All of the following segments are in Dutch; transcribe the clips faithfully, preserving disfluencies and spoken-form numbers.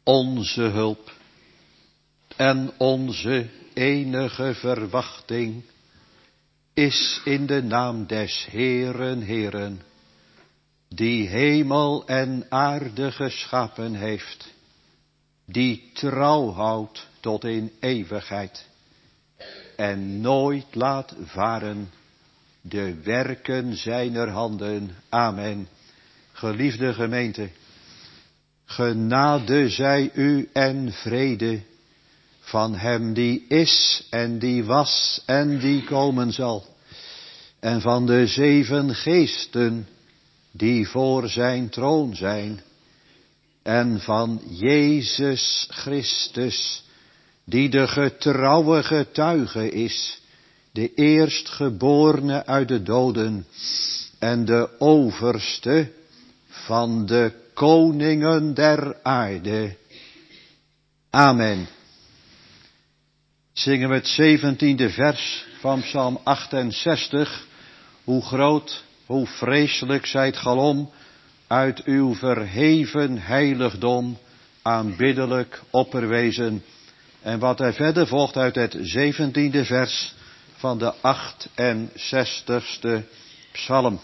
Onze hulp en onze enige verwachting is in de naam des Heeren, Heeren, die hemel en aarde geschapen heeft, die trouw houdt tot in eeuwigheid en nooit laat varen de werken zijner handen. Amen. Geliefde gemeente, genade zij u en vrede van hem die is en die was en die komen zal, en van de zeven geesten die voor zijn troon zijn, en van Jezus Christus, die de getrouwe getuige is, de eerstgeborene uit de doden en de overste van de koningen der aarde. Amen. Zingen we het zeventiende vers van Psalm achtenzestig. Hoe groot, hoe vreselijk zijt galom, uit uw verheven heiligdom, aanbiddelijk opperwezen. En wat er verder volgt uit het zeventiende vers van de achtenzestigste psalm.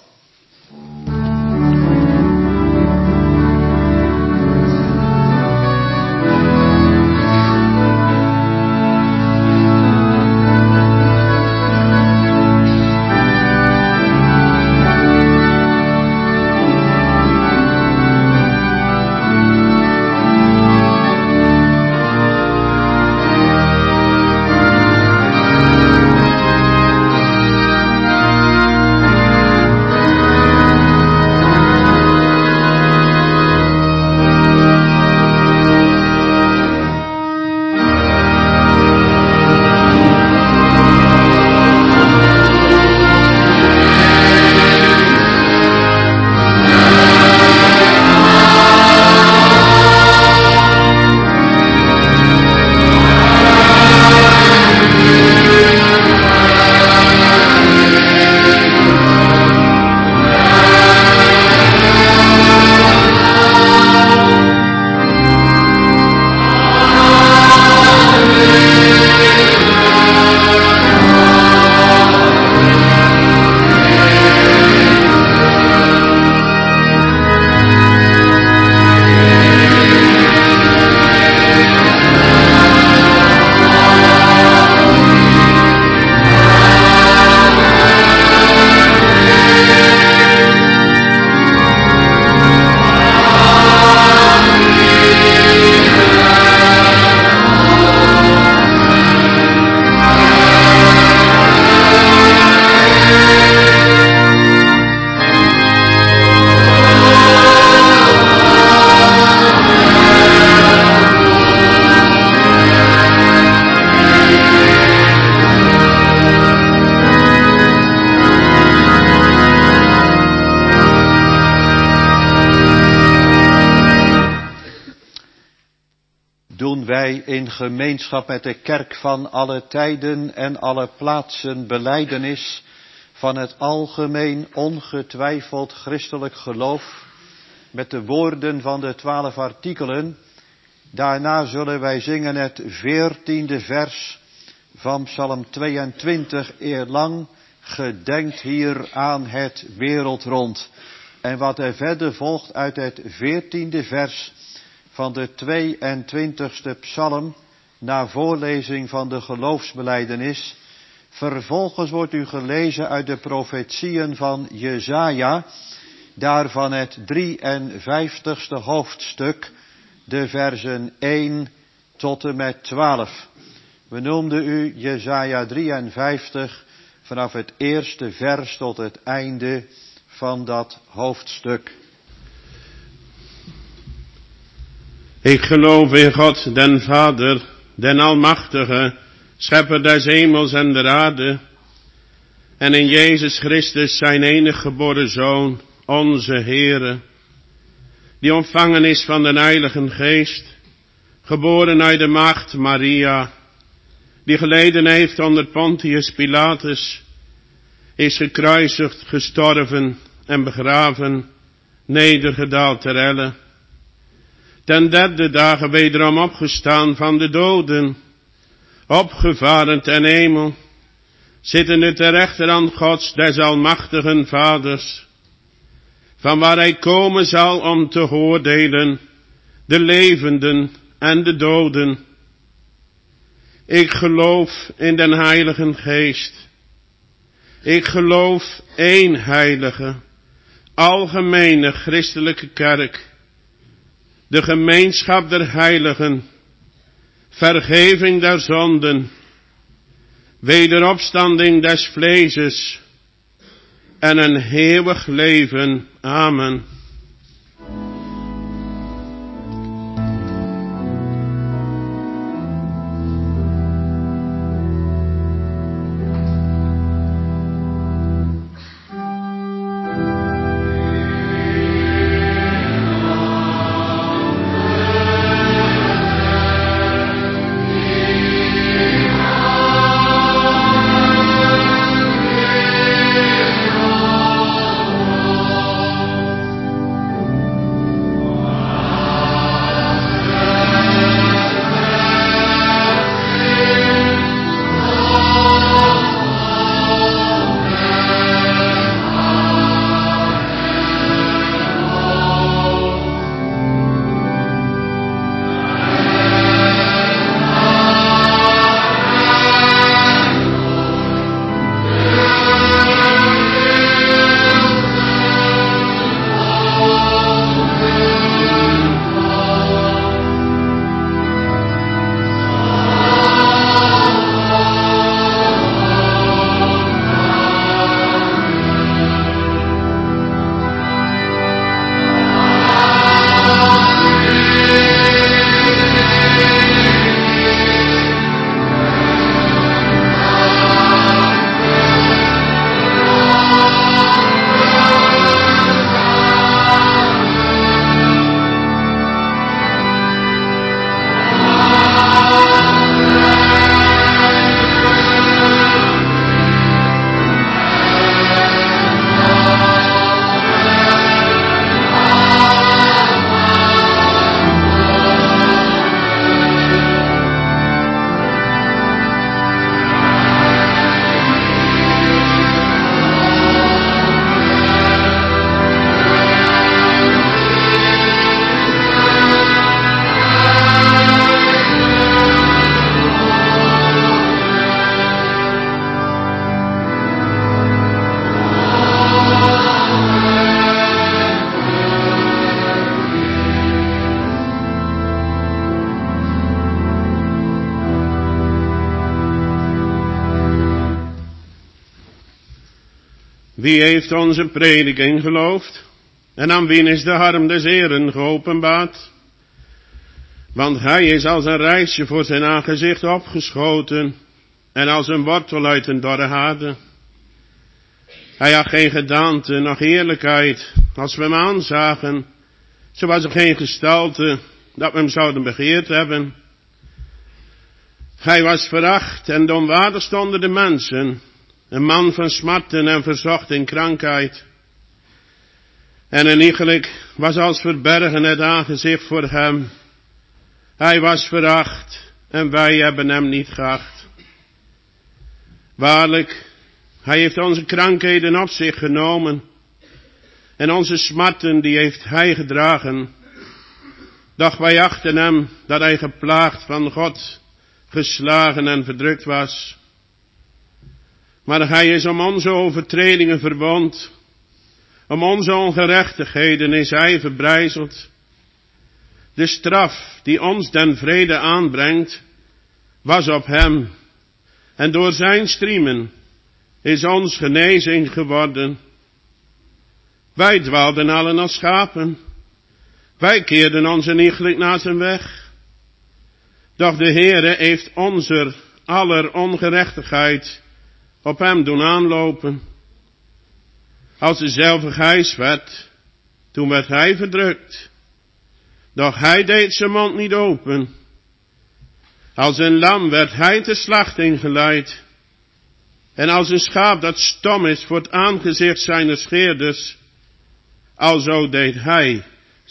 In gemeenschap met de kerk van alle tijden en alle plaatsen belijdenis van het algemeen ongetwijfeld christelijk geloof met de woorden van de twaalf artikelen. Daarna zullen wij zingen het veertiende vers van Psalm tweeëntwintig, eerlang gedenkt hier aan het wereldrond. En wat er verder volgt uit het veertiende vers van de tweeëntwintigste psalm, na voorlezing van de geloofsbelijdenis. Vervolgens wordt u gelezen uit de profetieën van Jesaja, daarvan het drieënvijftigste hoofdstuk, de versen één tot en met twaalf. We noemden u Jesaja drieënvijftig vanaf het eerste vers tot het einde van dat hoofdstuk. Ik geloof in God, den Vader, den Almachtige, Schepper des hemels en der aarde, en in Jezus Christus, zijn enige geboren Zoon, onze Heere, die ontvangen is van den Heilige Geest, geboren uit de maagd Maria, die geleden heeft onder Pontius Pilatus, is gekruisigd, gestorven en begraven, nedergedaald ter helle, ten derde dagen wederom opgestaan van de doden, opgevaren ten hemel, zittende ter rechterhand Gods des almachtigen Vaders, van waar hij komen zal om te oordelen de levenden en de doden. Ik geloof in den Heilige Geest. Ik geloof één heilige, algemene christelijke kerk, de gemeenschap der heiligen, vergeving der zonden, wederopstanding des vleeses en een eeuwig leven. Amen. Wie heeft onze prediking geloofd? En aan wien is de arm des Heeren geopenbaard? Want hij is als een rijsje voor zijn aangezicht opgeschoten, en als een wortel uit een dorre aarde. Hij had geen gedaante, noch heerlijkheid, als we hem aanzagen. Zo was er geen gestalte, dat we hem zouden begeerd hebben. Hij was veracht en onwaardig onder de mensen, een man van smarten en verzocht in krankheid. En een iegelijk was als verbergen het aangezicht voor hem. Hij was veracht en wij hebben hem niet geacht. Waarlijk, hij heeft onze krankheden op zich genomen en onze smarten die heeft hij gedragen. Doch wij achten hem dat hij geplaagd van God, geslagen en verdrukt was. Maar hij is om onze overtredingen verwond, om onze ongerechtigheden is hij verbrijzeld. De straf die ons den vrede aanbrengt, was op hem, en door zijn striemen is ons genezing geworden. Wij dwaalden allen als schapen, wij keerden ons iegelijk naar zijn weg. Doch de Heere heeft onze aller ongerechtigheid op hem doen aanlopen. Als dezelfde gijs werd, toen werd hij verdrukt. Doch hij deed zijn mond niet open. Als een lam werd hij ter slachting geleid. En als een schaap dat stom is voor het aangezicht zijner scheerders, alzo deed hij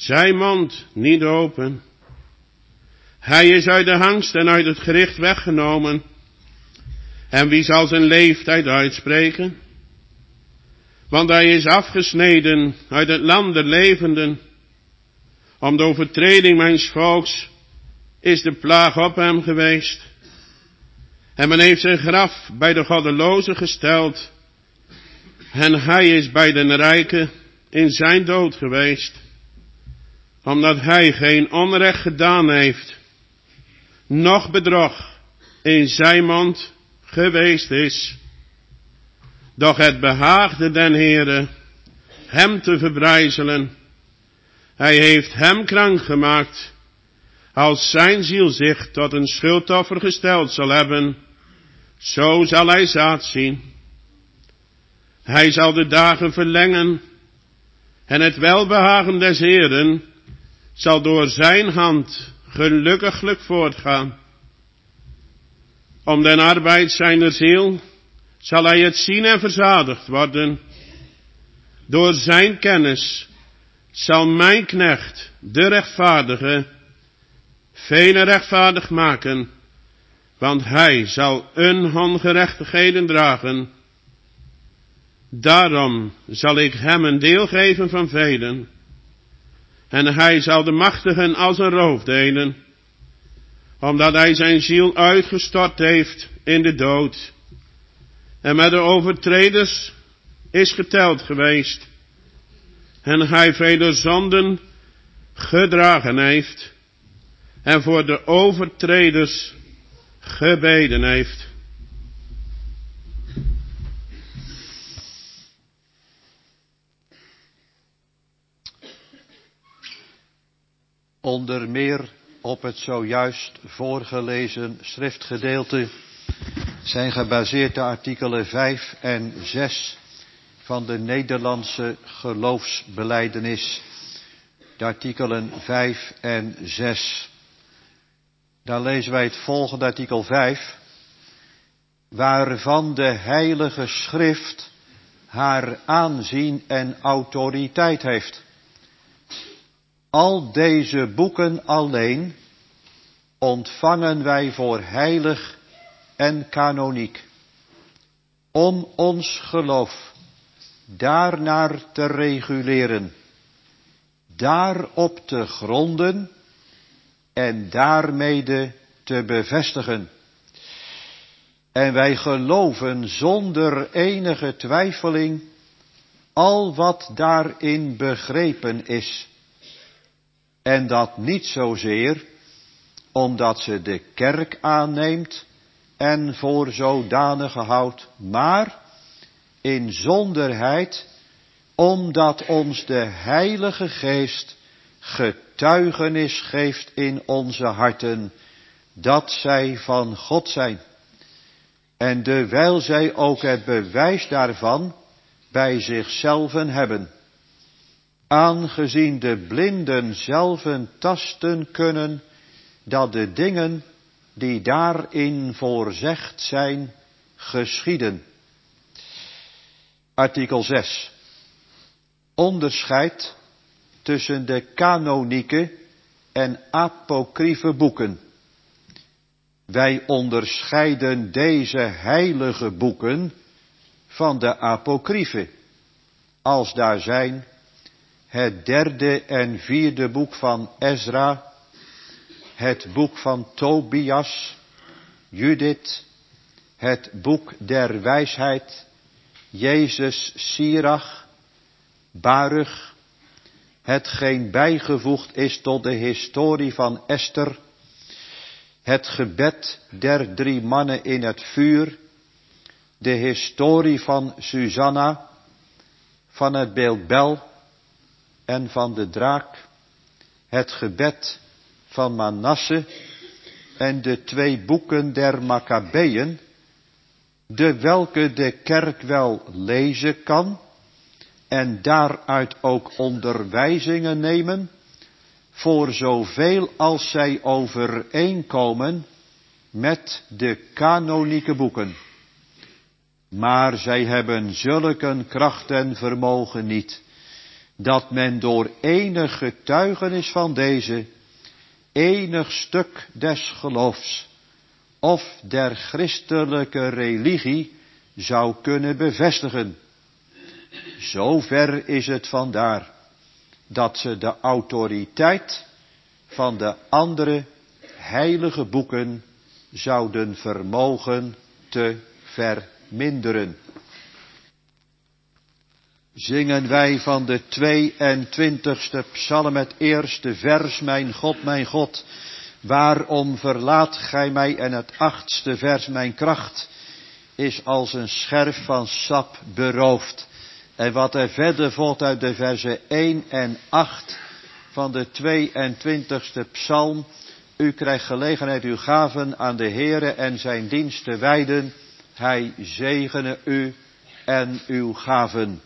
zijn mond niet open. Hij is uit de hangst en uit het gericht weggenomen. En wie zal zijn leeftijd uitspreken? Want hij is afgesneden uit het land der levenden. Om de overtreding mijns volks is de plaag op hem geweest. En men heeft zijn graf bij de goddelozen gesteld. En hij is bij den rijken in zijn dood geweest. Omdat hij geen onrecht gedaan heeft, noch bedrog in zijn mond geweest is. Doch het behaagde den Heere hem te verbrijzelen. Hij heeft hem krank gemaakt, als zijn ziel zich tot een schuldoffer gesteld zal hebben, zo zal hij zaad zien. Hij zal de dagen verlengen, en het welbehagen des Heeren zal door zijn hand gelukkiglijk voortgaan. Om den arbeid zijner ziel zal hij het zien en verzadigd worden. Door zijn kennis zal mijn knecht, de rechtvaardige, velen rechtvaardig maken, want hij zal hun ongerechtigheden dragen. Daarom zal ik hem een deel geven van velen, en hij zal de machtigen als een roof delen, omdat hij zijn ziel uitgestort heeft in de dood, en met de overtreders is geteld geweest, en hij vele zonden gedragen heeft, en voor de overtreders gebeden heeft. Onder meer op het zojuist voorgelezen schriftgedeelte zijn gebaseerd de artikelen vijf en zes van de Nederlandse geloofsbelijdenis. De artikelen vijf en zes. Daar lezen wij het volgende artikel vijf. Waarvan de Heilige Schrift haar aanzien en autoriteit heeft. Al deze boeken alleen ontvangen wij voor heilig en kanoniek, om ons geloof daarnaar te reguleren, daarop te gronden en daarmede te bevestigen. En wij geloven zonder enige twijfeling al wat daarin begrepen is. En dat niet zozeer omdat ze de kerk aanneemt en voor zodanige houdt, maar in zonderheid omdat ons de Heilige Geest getuigenis geeft in onze harten dat zij van God zijn. En dewijl zij ook het bewijs daarvan bij zichzelven hebben. Aangezien de blinden zelven tasten kunnen dat de dingen die daarin voorzegd zijn, geschieden. Artikel zes. Onderscheid tussen de kanonieke en apocryfe boeken. Wij onderscheiden deze heilige boeken van de apocryfe, als daar zijn het derde en vierde boek van Ezra, het boek van Tobias, Judith, het boek der wijsheid, Jezus, Sirach, Baruch, hetgeen bijgevoegd is tot de historie van Esther, het gebed der drie mannen in het vuur, de historie van Susanna, van het beeld Bel en van de draak, het gebed van Manasse en de twee boeken der Maccabeeën, de welke de kerk wel lezen kan en daaruit ook onderwijzingen nemen, voor zoveel als zij overeenkomen met de kanonieke boeken. Maar zij hebben zulke kracht en vermogen niet, dat men door enig getuigenis van deze, enig stuk des geloofs of der christelijke religie zou kunnen bevestigen. Zover is het vandaar dat ze de autoriteit van de andere heilige boeken zouden vermogen te verminderen. Zingen wij van de tweeëntwintigste psalm het eerste vers, mijn God, mijn God, waarom verlaat gij mij? En het achtste vers, mijn kracht is als een scherf van sap beroofd. En wat er verder volgt uit de versen één en acht van de tweeëntwintigste psalm. U krijgt gelegenheid uw gaven aan de Heere en zijn dienst te wijden. Hij zegene u en uw gaven.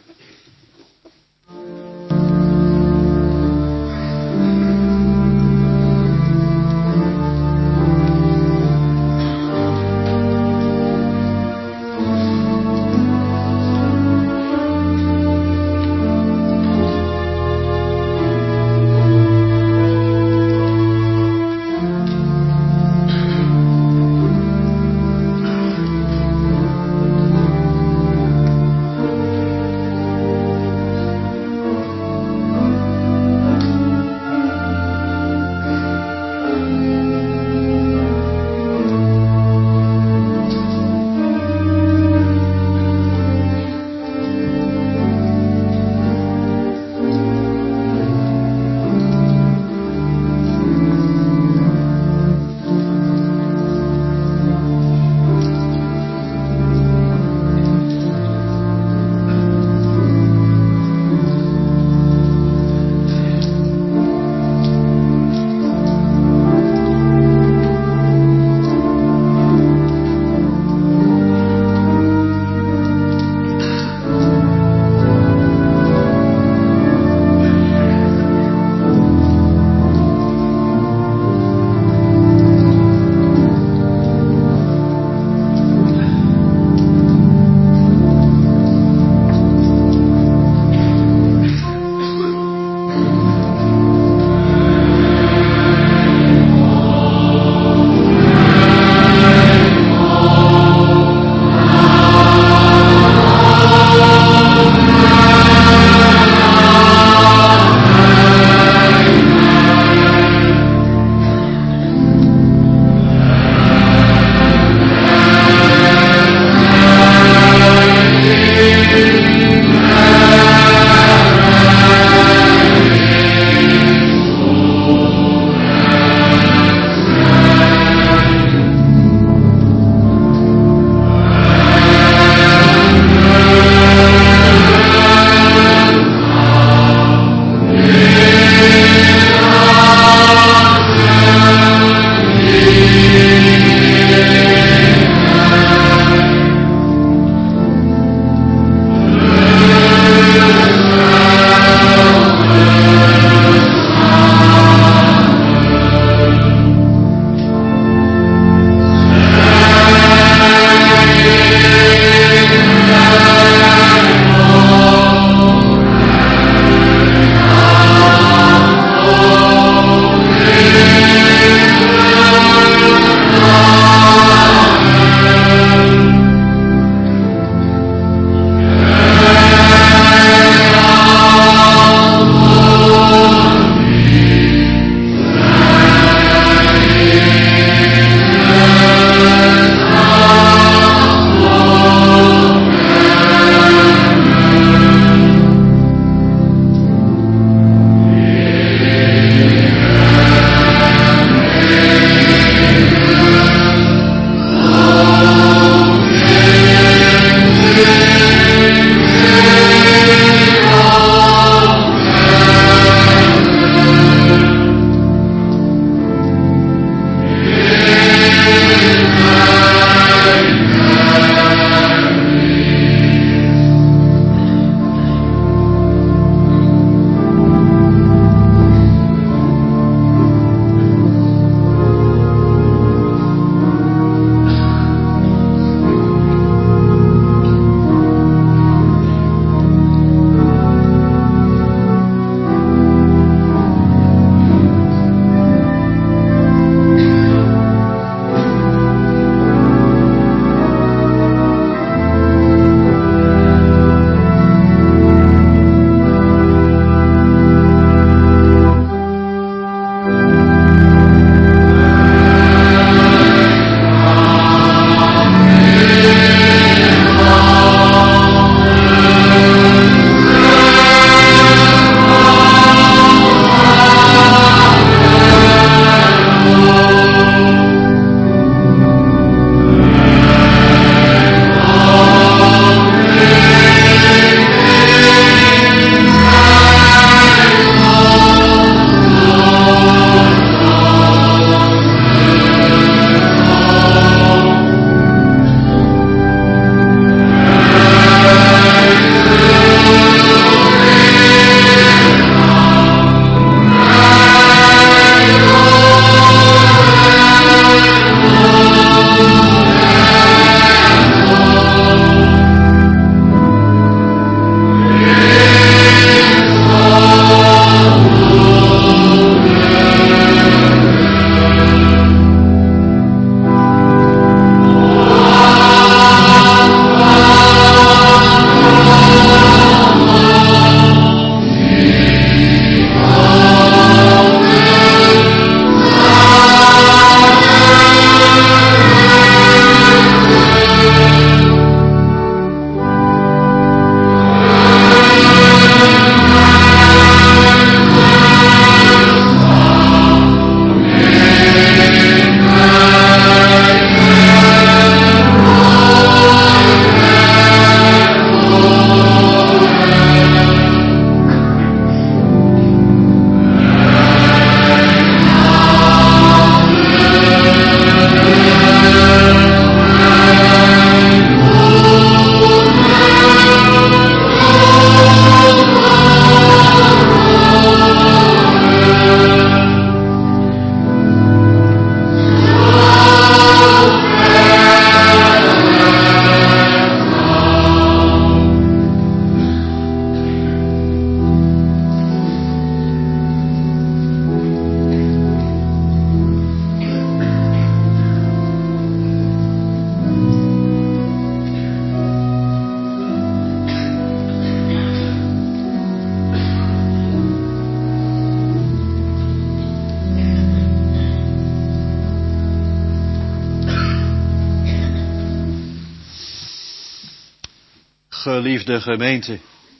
Geliefde gemeente,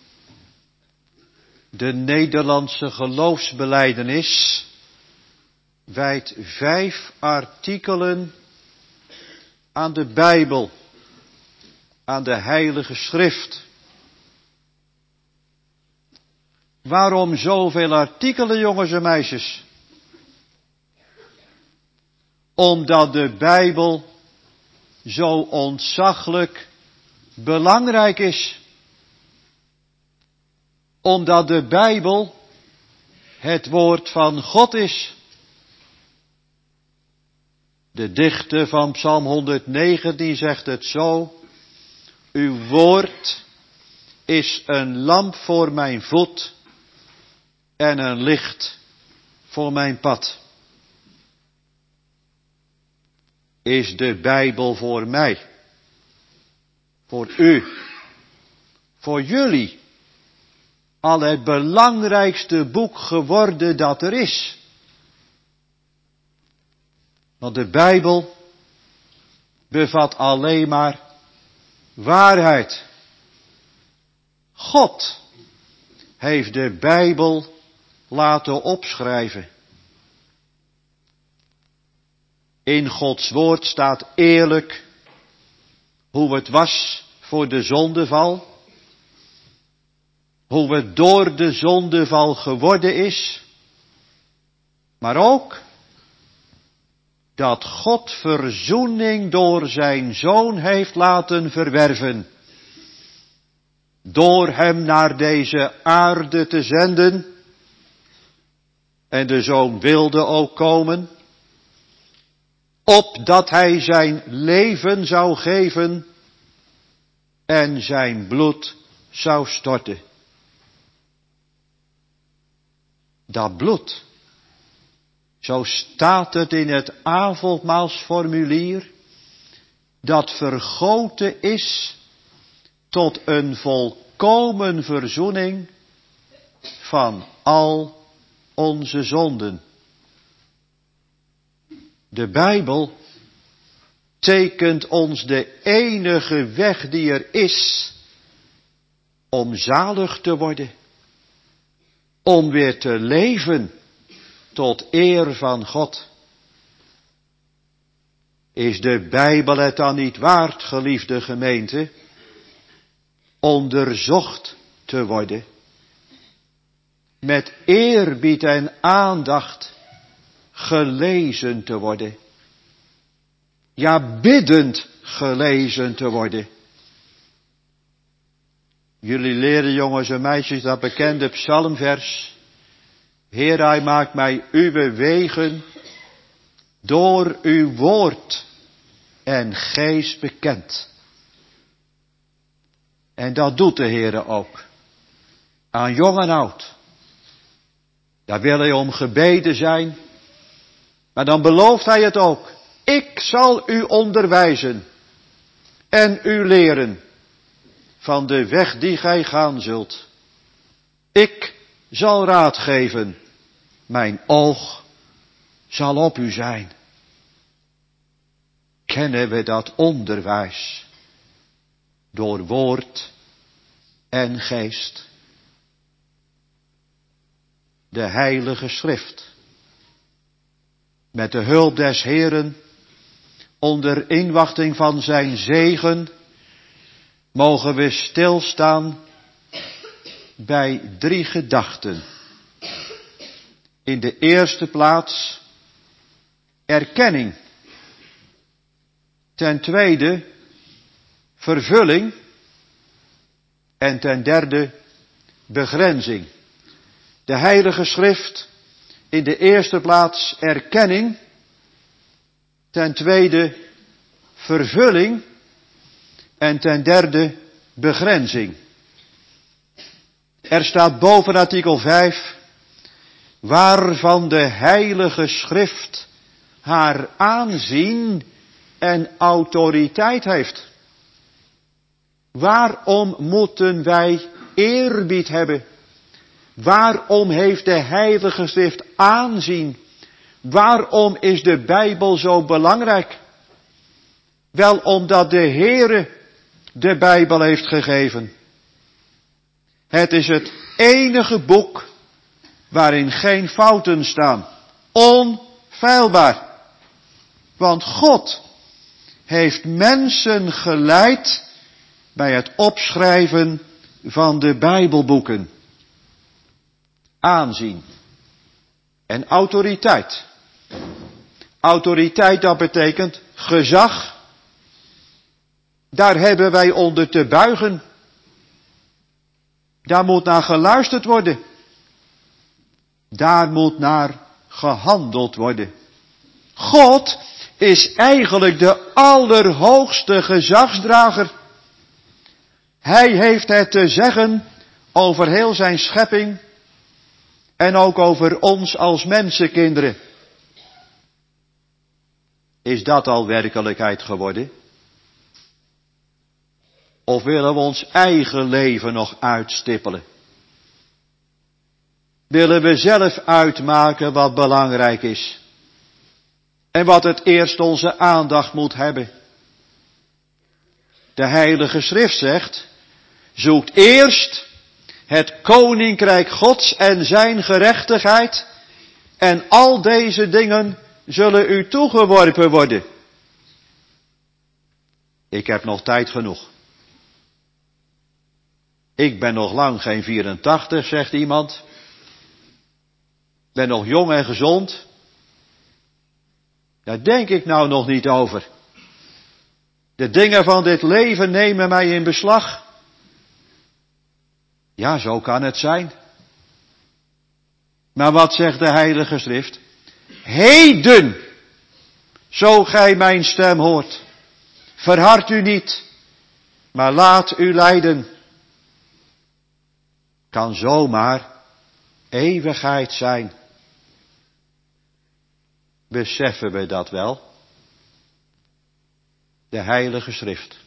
de Nederlandse geloofsbelijdenis wijdt vijf artikelen aan de Bijbel, aan de Heilige Schrift. Waarom zoveel artikelen, jongens en meisjes? Omdat de Bijbel zo ontzaglijk belangrijk is. Omdat de Bijbel het woord van God is. De dichter van Psalm honderdnegentien zegt het zo: uw woord is een lamp voor mijn voet en een licht voor mijn pad. Is de Bijbel voor mij, voor u, voor jullie al het belangrijkste boek geworden dat er is? Want de Bijbel bevat alleen maar waarheid. God heeft de Bijbel laten opschrijven. In Gods woord staat eerlijk hoe het was voor de zondeval, hoe het door de zondeval geworden is, maar ook dat God verzoening door zijn Zoon heeft laten verwerven, door hem naar deze aarde te zenden. En de Zoon wilde ook komen, opdat hij zijn leven zou geven en zijn bloed zou storten. Dat bloed, zo staat het in het avondmaalsformulier, dat vergoten is tot een volkomen verzoening van al onze zonden. De Bijbel tekent ons de enige weg die er is om zalig te worden, om weer te leven tot eer van God. Is de Bijbel het dan niet waard, geliefde gemeente, onderzocht te worden, met eerbied en aandacht gelezen te worden, ja biddend gelezen te worden? Jullie leren, jongens en meisjes, dat bekende psalmvers: Heer, hij maakt mij uw wegen door uw woord en geest bekend. En dat doet de Heer ook, aan jong en oud. Daar wil hij om gebeden zijn, maar dan belooft hij het ook: ik zal u onderwijzen en u leren van de weg die gij gaan zult. Ik zal raad geven, mijn oog zal op u zijn. Kennen we dat onderwijs door woord en geest? De Heilige Schrift, met de hulp des Heeren, onder inwachting van zijn zegen, mogen we stilstaan bij drie gedachten. In de eerste plaats erkenning. Ten tweede vervulling. En ten derde begrenzing. De Heilige Schrift, in de eerste plaats erkenning. Ten tweede vervulling. En ten derde begrenzing. Er staat boven artikel vijf, waarvan de Heilige Schrift haar aanzien en autoriteit heeft. Waarom moeten wij eerbied hebben? Waarom heeft de Heilige Schrift aanzien? Waarom is de Bijbel zo belangrijk? Wel omdat de Heere de Bijbel heeft gegeven. Het is het enige boek waarin geen fouten staan. Onfeilbaar. Want God heeft mensen geleid bij het opschrijven van de Bijbelboeken. Aanzien en autoriteit. Autoriteit, dat betekent gezag. Daar hebben wij onder te buigen. Daar moet naar geluisterd worden. Daar moet naar gehandeld worden. God is eigenlijk de allerhoogste gezagsdrager. Hij heeft het te zeggen over heel zijn schepping en ook over ons als mensenkinderen. Is dat al werkelijkheid geworden? Of willen we ons eigen leven nog uitstippelen? Willen we zelf uitmaken wat belangrijk is? En wat het eerst onze aandacht moet hebben? De Heilige Schrift zegt, zoekt eerst het koninkrijk Gods en zijn gerechtigheid, en al deze dingen zullen u toegeworpen worden. Ik heb nog tijd genoeg. Ik ben nog lang geen vierentachtig, zegt iemand. Ben nog jong en gezond. Daar denk ik nou nog niet over. De dingen van dit leven nemen mij in beslag. Ja, zo kan het zijn. Maar wat zegt de Heilige Schrift? Heden, zo gij mijn stem hoort, verhard u niet, maar laat u leiden. Kan zomaar eeuwigheid zijn. Beseffen we dat wel? De Heilige Schrift.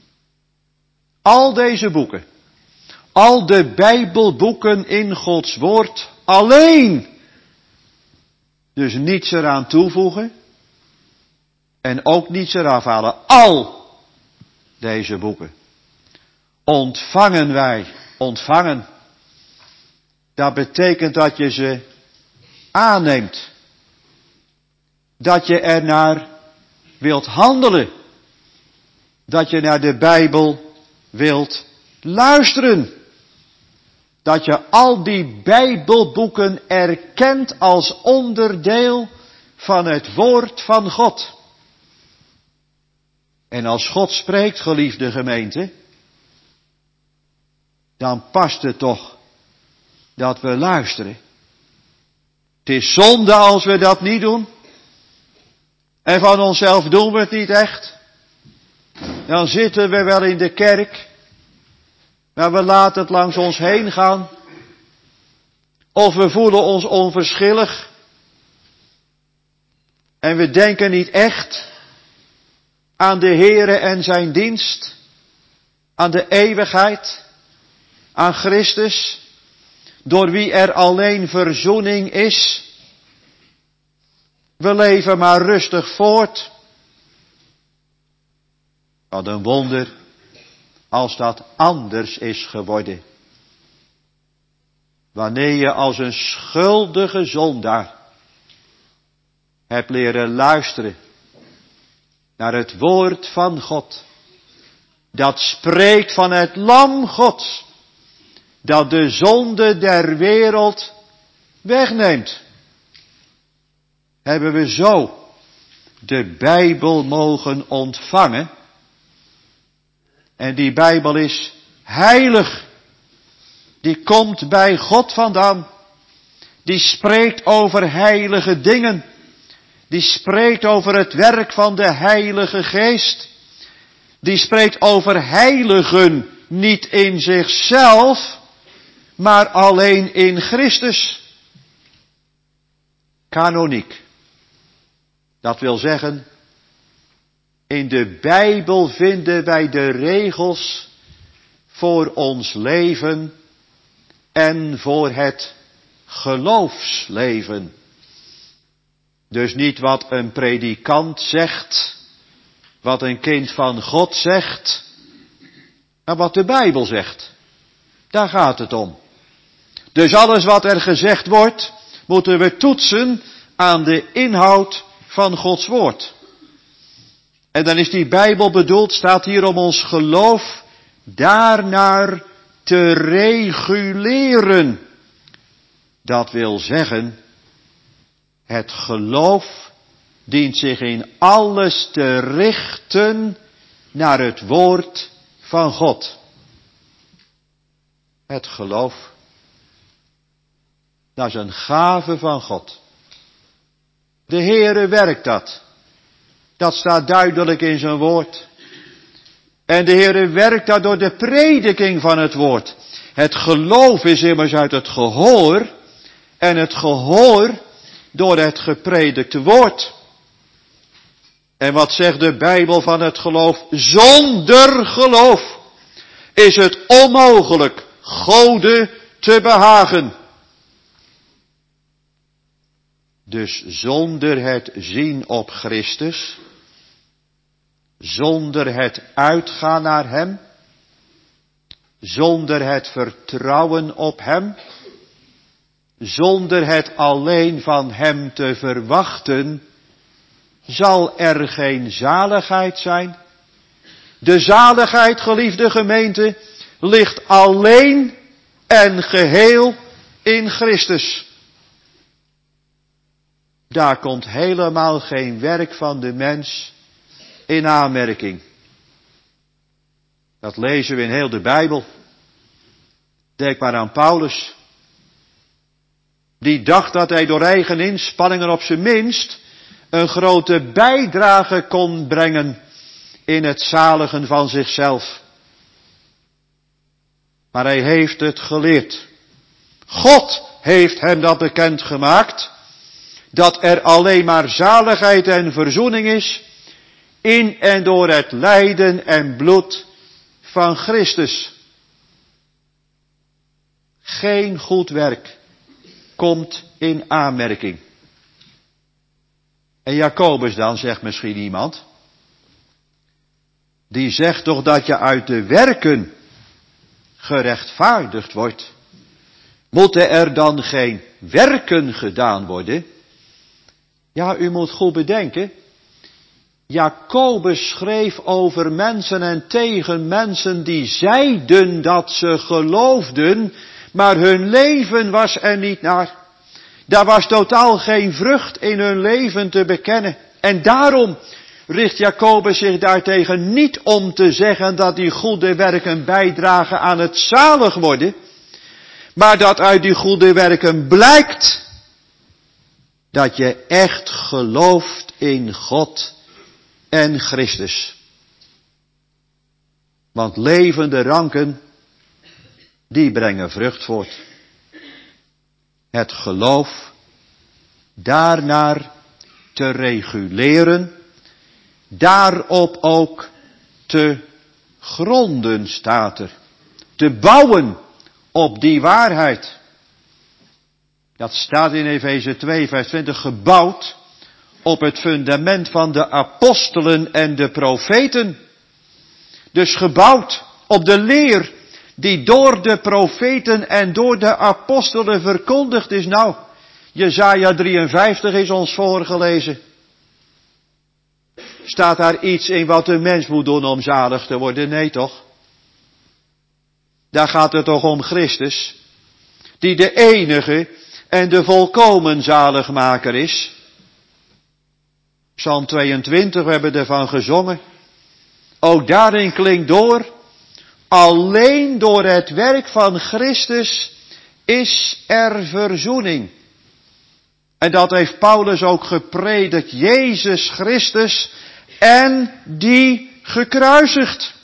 Al deze boeken, al de Bijbelboeken in Gods woord alleen. Dus niets eraan toevoegen en ook niets eraf halen. Al deze boeken ontvangen wij, ontvangen. Dat betekent dat je ze aanneemt. Dat je ernaar wilt handelen. Dat je naar de Bijbel wilt luisteren. Dat je al die Bijbelboeken erkent als onderdeel van het woord van God. En als God spreekt, geliefde gemeente, dan past het toch dat we luisteren. Het is zonde als we dat niet doen. En van onszelf doen we het niet echt. Dan zitten we wel in de kerk, maar we laten het langs ons heen gaan. Of we voelen ons onverschillig. En we denken niet echt aan de Heere en zijn dienst. Aan de eeuwigheid. Aan Christus. Door wie er alleen verzoening is. We leven maar rustig voort. Wat een wonder als dat anders is geworden. Wanneer je als een schuldige zondaar hebt leren luisteren naar het woord van God. Dat spreekt van het lam Gods. Dat de zonde der wereld wegneemt. Hebben we zo de Bijbel mogen ontvangen. En die Bijbel is heilig. Die komt bij God vandaan. Die spreekt over heilige dingen. Die spreekt over het werk van de Heilige Geest. Die spreekt over heiligen niet in zichzelf, maar alleen in Christus. Kanoniek. Dat wil zeggen, in de Bijbel vinden wij de regels voor ons leven en voor het geloofsleven. Dus niet wat een predikant zegt, wat een kind van God zegt, Maar wat de Bijbel zegt, daar gaat het om. Dus alles wat er gezegd wordt, moeten we toetsen aan de inhoud van Gods woord. En dan is die Bijbel bedoeld, staat hier om ons geloof daarnaar te reguleren. Dat wil zeggen, het geloof dient zich in alles te richten naar het woord van God. Het geloof, dat is een gave van God. De Heere werkt dat. Dat staat duidelijk in zijn woord. En de Heere werkt dat door de prediking van het woord. Het geloof is immers uit het gehoor. En het gehoor door het gepredikte woord. En wat zegt de Bijbel van het geloof? Zonder geloof is het onmogelijk Gode te behagen. Dus zonder het zien op Christus, zonder het uitgaan naar Hem, zonder het vertrouwen op Hem, zonder het alleen van Hem te verwachten, zal er geen zaligheid zijn. De zaligheid, geliefde gemeente, ligt alleen en geheel in Christus. Daar komt helemaal geen werk van de mens in aanmerking. Dat lezen we in heel de Bijbel. Denk maar aan Paulus. Die dacht dat hij door eigen inspanningen op zijn minst een grote bijdrage kon brengen in het zaligen van zichzelf. Maar hij heeft het geleerd. God heeft hem dat bekendgemaakt. Dat er alleen maar zaligheid en verzoening is in en door het lijden en bloed van Christus. Geen goed werk komt in aanmerking. En Jacobus dan, zegt misschien iemand. Die zegt toch dat je uit de werken gerechtvaardigd wordt. Moeten er dan geen werken gedaan worden? Ja, u moet goed bedenken. Jacobus schreef over mensen en tegen mensen die zeiden dat ze geloofden, maar hun leven was er niet naar. Daar was totaal geen vrucht in hun leven te bekennen. En daarom richt Jacobus zich daartegen niet om te zeggen dat die goede werken bijdragen aan het zalig worden, maar dat uit die goede werken blijkt dat je echt gelooft in God en Christus. Want levende ranken, die brengen vrucht voort. Het geloof daarnaar te reguleren, daarop ook te gronden staat er. Te bouwen op die waarheid. Dat staat in Efeze twee vers twintig, gebouwd op het fundament van de apostelen en de profeten. Dus gebouwd op de leer die door de profeten en door de apostelen verkondigd is. Nou, Jesaja drieënvijftig is ons voorgelezen. Staat daar iets in wat een mens moet doen om zalig te worden? Nee toch? Daar gaat het toch om Christus, die de enige en de volkomen zaligmaker is. Psalm tweeëntwintig, we hebben ervan gezongen. Ook daarin klinkt door, alleen door het werk van Christus is er verzoening. En dat heeft Paulus ook gepredikt, Jezus Christus en die gekruisigd.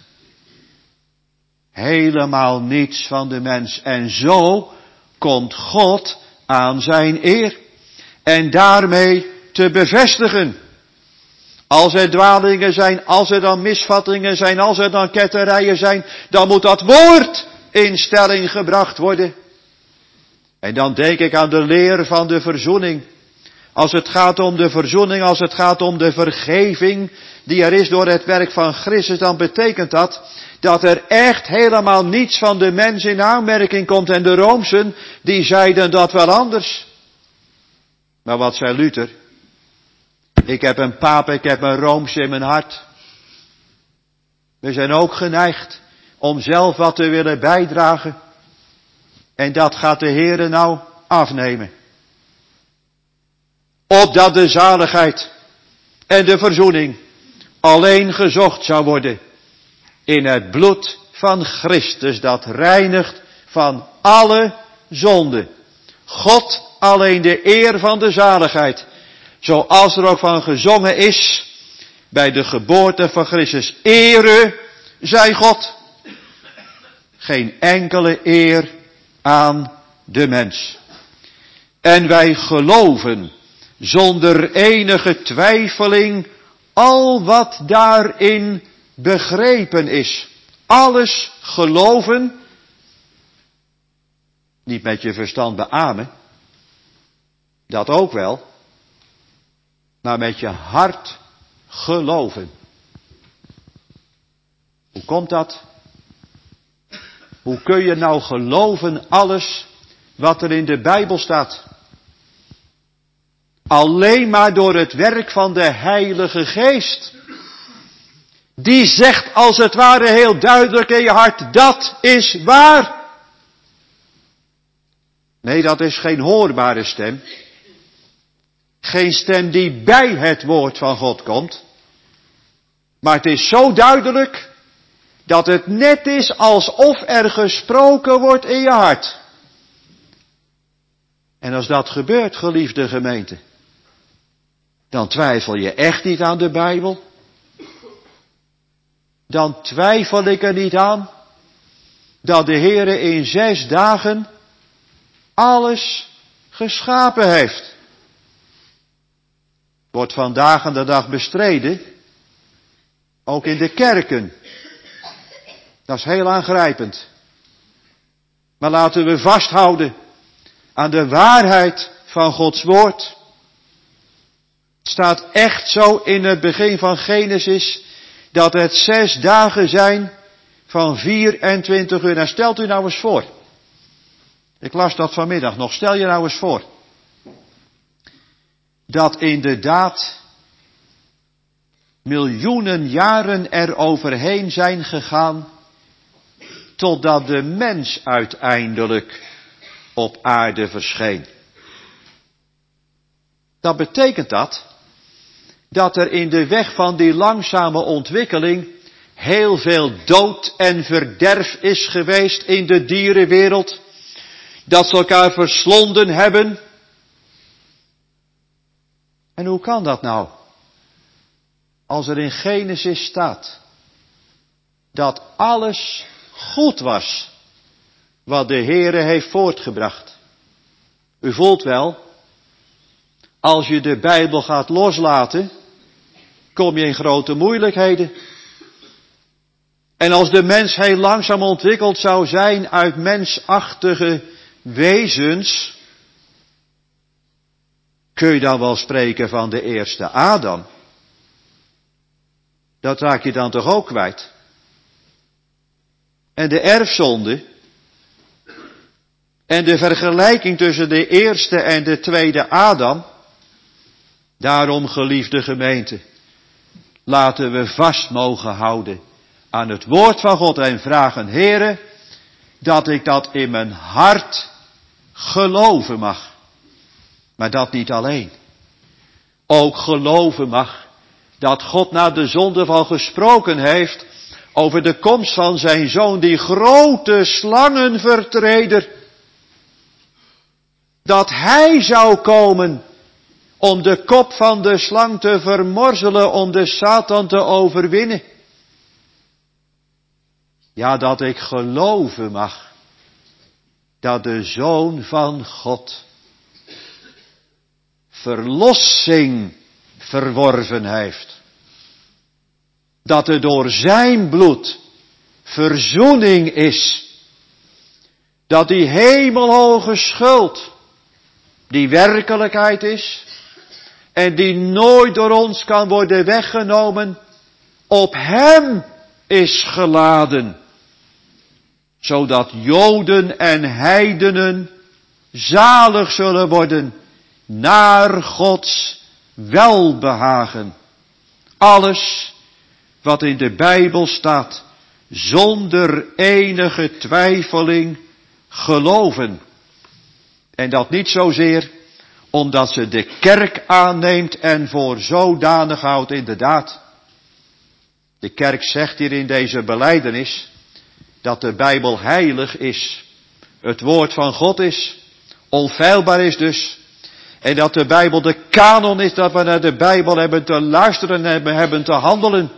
Helemaal niets van de mens. En zo komt God aan zijn eer. En daarmee te bevestigen. Als er dwalingen zijn, als er dan misvattingen zijn, als er dan ketterijen zijn, dan moet dat woord in stelling gebracht worden. En dan denk ik aan de leer van de verzoening. als het gaat om de verzoening, als het gaat om de vergeving die er is door het werk van Christus, dan betekent dat dat er echt helemaal niets van de mens in aanmerking komt. En de Roomsen, die zeiden dat wel anders. Maar wat zei Luther? Ik heb een paap, ik heb een Rooms in mijn hart. We zijn ook geneigd om zelf wat te willen bijdragen. En dat gaat de Heere nou afnemen. Opdat de zaligheid en de verzoening alleen gezocht zou worden in het bloed van Christus, dat reinigt van alle zonde. God alleen de eer van de zaligheid, zoals er ook van gezongen is bij de geboorte van Christus. Ere zij God. Geen enkele eer aan de mens. En wij geloven zonder enige twijfeling al wat daarin begrepen is. Alles geloven. Niet met je verstand beamen. Dat ook wel. Maar met je hart geloven. Hoe komt dat? Hoe kun je nou geloven alles wat er in de Bijbel staat? Alleen maar door het werk van de Heilige Geest. Die zegt als het ware heel duidelijk in je hart, dat is waar. Nee, dat is geen hoorbare stem. Geen stem die bij het woord van God komt. Maar het is zo duidelijk dat het net is alsof er gesproken wordt in je hart. En als dat gebeurt, geliefde gemeente, dan twijfel je echt niet aan de Bijbel. Dan twijfel ik er niet aan dat de Heere in zes dagen alles geschapen heeft. Wordt vandaag aan de dag bestreden, ook in de kerken. Dat is heel aangrijpend. Maar laten we vasthouden aan de waarheid van Gods woord. Het staat echt zo in het begin van Genesis, dat het zes dagen zijn van vierentwintig uur. En stelt u nou eens voor. Ik las dat vanmiddag nog. Stel je nou eens voor. Dat inderdaad miljoenen jaren er overheen zijn gegaan, totdat de mens uiteindelijk op aarde verscheen. Dat betekent dat, dat er in de weg van die langzame ontwikkeling heel veel dood en verderf is geweest in de dierenwereld. Dat ze elkaar verslonden hebben. En hoe kan dat nou? Als er in Genesis staat dat alles goed was wat de Heere heeft voortgebracht. U voelt wel, als je de Bijbel gaat loslaten, kom je in grote moeilijkheden. En als de mens heel langzaam ontwikkeld zou zijn uit mensachtige wezens, kun je dan wel spreken van de eerste Adam. Dat raak je dan toch ook kwijt. En de erfzonde en de vergelijking tussen de eerste en de tweede Adam. Daarom, geliefde gemeente, laten we vast mogen houden aan het woord van God en vragen, Heere, dat ik dat in mijn hart geloven mag. Maar dat niet alleen. Ook geloven mag dat God na de zondeval gesproken heeft over de komst van zijn zoon, die grote slangenvertreder. Dat hij zou komen om de kop van de slang te vermorzelen, om de Satan te overwinnen. Ja, dat ik geloven mag dat de Zoon van God verlossing verworven heeft. Dat er door zijn bloed verzoening is. Dat die hemelhoge schuld, die werkelijkheid is, en die nooit door ons kan worden weggenomen, op hem is geladen, zodat Joden en heidenen zalig zullen worden naar Gods welbehagen. Alles wat in de Bijbel staat, zonder enige twijfeling geloven. En dat niet zozeer omdat ze de kerk aanneemt en voor zodanig houdt, inderdaad. De kerk zegt hier in deze belijdenis dat de Bijbel heilig is. Het woord van God is, onfeilbaar is dus. En dat de Bijbel de kanon is, dat we naar de Bijbel hebben te luisteren en hebben te handelen.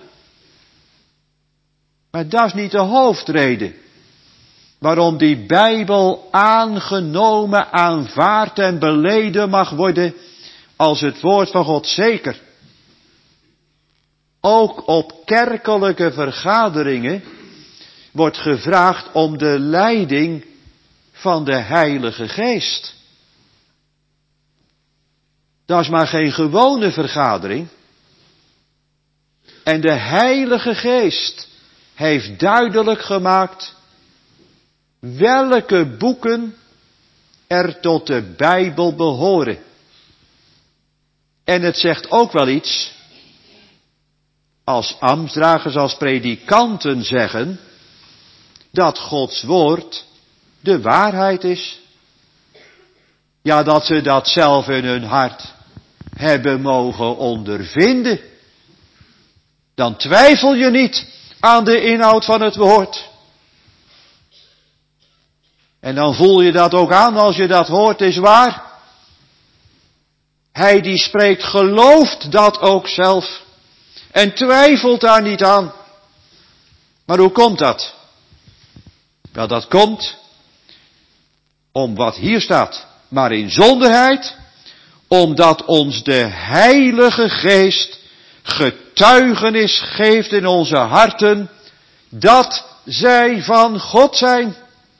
Maar dat is niet de hoofdreden waarom die Bijbel aangenomen, aanvaard en beleden mag worden als het woord van God. Zeker. Ook op kerkelijke vergaderingen wordt gevraagd om de leiding van de Heilige Geest. Dat is maar geen gewone vergadering. En de Heilige Geest heeft duidelijk gemaakt welke boeken er tot de Bijbel behoren. En het zegt ook wel iets, als ambtsdragers, als predikanten zeggen, dat Gods woord de waarheid is. Ja, dat ze dat zelf in hun hart hebben mogen ondervinden. Dan twijfel je niet aan de inhoud van het woord. En dan voel je dat ook aan als je dat hoort, is waar. Hij die spreekt gelooft dat ook zelf. En twijfelt daar niet aan. Maar hoe komt dat? Wel, dat komt om wat hier staat. Maar in zonderheid, omdat ons de Heilige Geest getuigenis geeft in onze harten, dat zij van God zijn.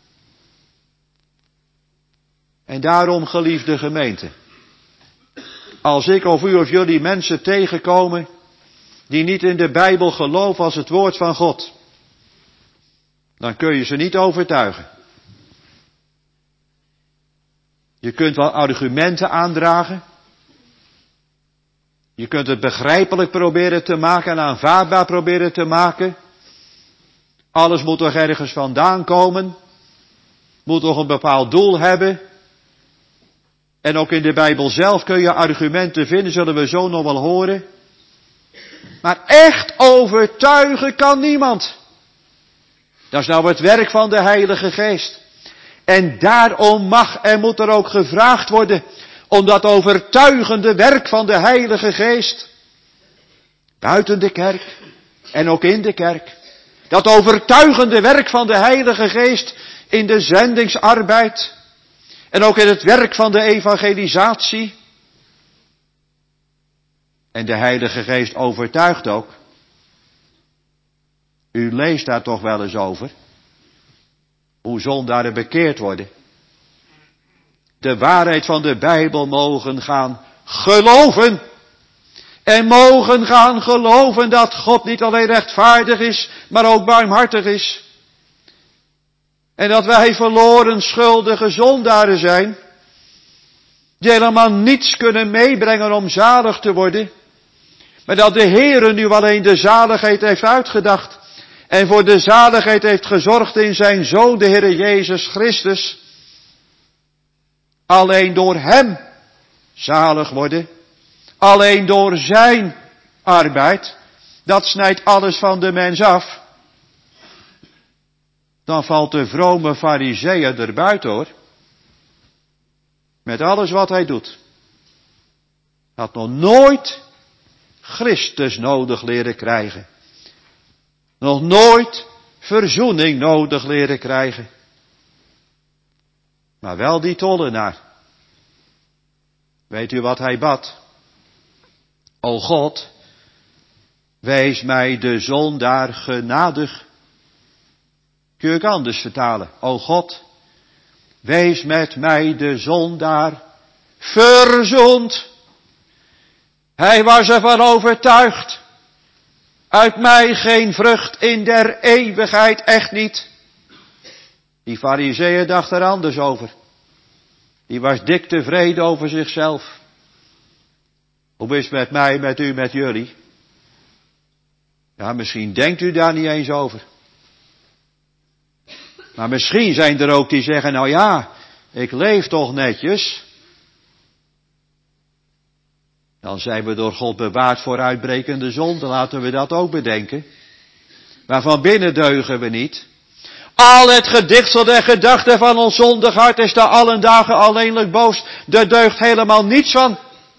En daarom, geliefde gemeente, als ik of u of jullie mensen tegenkomen die niet in de Bijbel geloven als het woord van God, dan kun je ze niet overtuigen. Je kunt wel argumenten aandragen. Je kunt het begrijpelijk proberen te maken en aanvaardbaar proberen te maken. Alles moet toch ergens vandaan komen. Moet toch een bepaald doel hebben. En ook in de Bijbel zelf kun je argumenten vinden, zullen we zo nog wel horen. Maar echt overtuigen kan niemand. Dat is nou het werk van de Heilige Geest. En daarom mag en moet er ook gevraagd worden om dat overtuigende werk van de Heilige Geest, buiten de kerk en ook in de kerk, dat overtuigende werk van de Heilige Geest in de zendingsarbeid en ook in het werk van de evangelisatie. En de Heilige Geest overtuigt ook. U leest daar toch wel eens over. Hoe zondaren bekeerd worden. De waarheid van de Bijbel mogen gaan geloven. En mogen gaan geloven dat God niet alleen rechtvaardig is, maar ook barmhartig is. En dat wij verloren schuldige zondaren zijn. Die helemaal niets kunnen meebrengen om zalig te worden. Maar dat de Heere nu alleen de zaligheid heeft uitgedacht. En voor de zaligheid heeft gezorgd in zijn Zoon, de Heere Jezus Christus. Alleen door hem zalig worden. Alleen door zijn arbeid. Dat snijdt alles van de mens af. Dan valt de vrome farizeeër erbuiten hoor. Met alles wat hij doet. Had nog nooit Christus nodig leren krijgen. Nog nooit verzoening nodig leren krijgen. Maar wel die tollenaar. Weet u wat hij bad? O God, wees mij de zondaar genadig. Kun je ook anders vertalen? O God, wees met mij de zondaar verzoend. Hij was ervan overtuigd. Uit mij geen vrucht in der eeuwigheid, echt niet. Die farizeeën dachten er anders over. Die was dik tevreden over zichzelf. Hoe is het met mij, met u, met jullie? Ja, misschien denkt u daar niet eens over. Maar misschien zijn er ook die zeggen, nou ja, ik leef toch netjes. Dan zijn we door God bewaard voor uitbrekende zonde, laten we dat ook bedenken. Maar van binnen deugen we niet. Al het gedichtelde en gedachte van ons zondig hart is daar allen dagen alleenlijk boos. Er deugt helemaal niets van.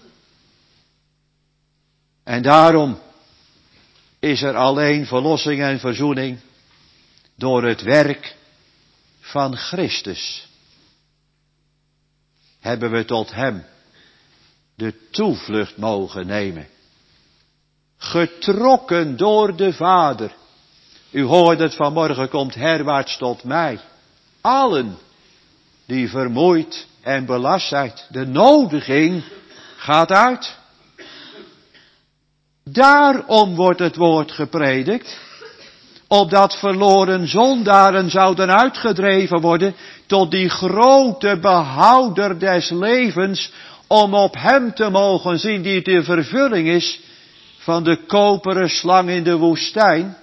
En daarom is er alleen verlossing en verzoening door het werk van Christus. Hebben we tot hem de toevlucht mogen nemen. Getrokken door de Vader. U hoort het vanmorgen, komt herwaarts tot mij. Allen die vermoeid en belast zijn. De nodiging gaat uit. Daarom wordt het woord gepredikt. Opdat verloren zondaren zouden uitgedreven worden tot die grote behouder des levens, om op hem te mogen zien die de vervulling is van de koperen slang in de woestijn.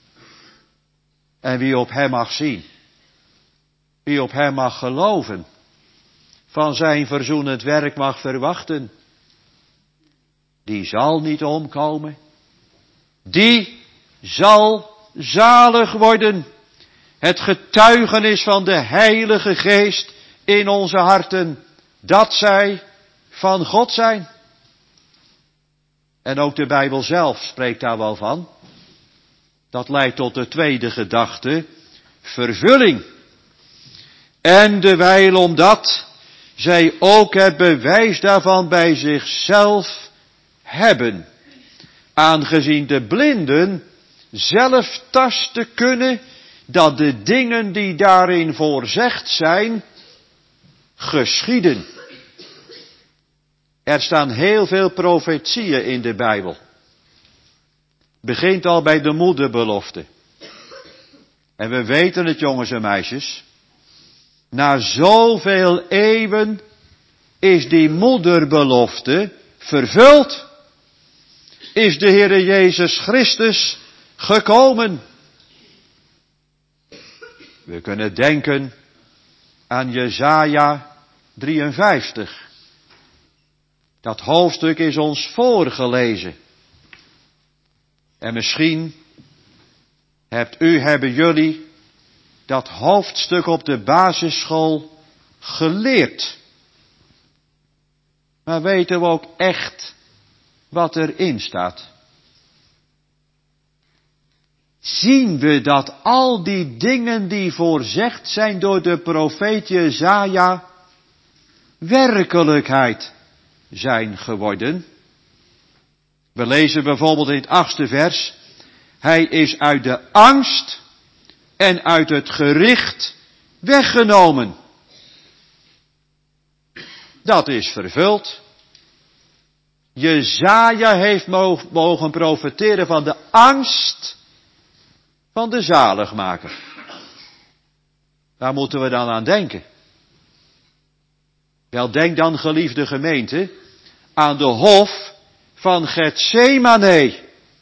En wie op hem mag zien, wie op hem mag geloven, van zijn verzoenend werk mag verwachten, die zal niet omkomen, die zal zalig worden. Het getuigenis van de Heilige Geest in onze harten, dat zij van God zijn. En ook de Bijbel zelf spreekt daar wel van. Dat leidt tot de tweede gedachte, vervulling. En dewijl omdat zij ook het bewijs daarvan bij zichzelf hebben. Aangezien de blinden zelf tasten kunnen dat de dingen die daarin voorzegd zijn, geschieden. Er staan heel veel profetieën in de Bijbel. Begint al bij de moederbelofte. En we weten het, jongens en meisjes. Na zoveel eeuwen is die moederbelofte vervuld. Is de Heere Jezus Christus gekomen. We kunnen denken aan Jesaja drieënvijftig. Dat hoofdstuk is ons voorgelezen. En misschien hebt u, hebben jullie dat hoofdstuk op de basisschool geleerd. Maar weten we ook echt wat erin staat? Zien we dat al die dingen die voorzegd zijn door de profeet Jesaja werkelijkheid zijn geworden? We lezen bijvoorbeeld in het achtste vers. Hij is uit de angst en uit het gericht weggenomen. Dat is vervuld. Jesaja heeft mogen profeteren van de angst van de zaligmaker. Waar moeten we dan aan denken? Wel, denk dan, geliefde gemeente, aan de hof van Getsemane.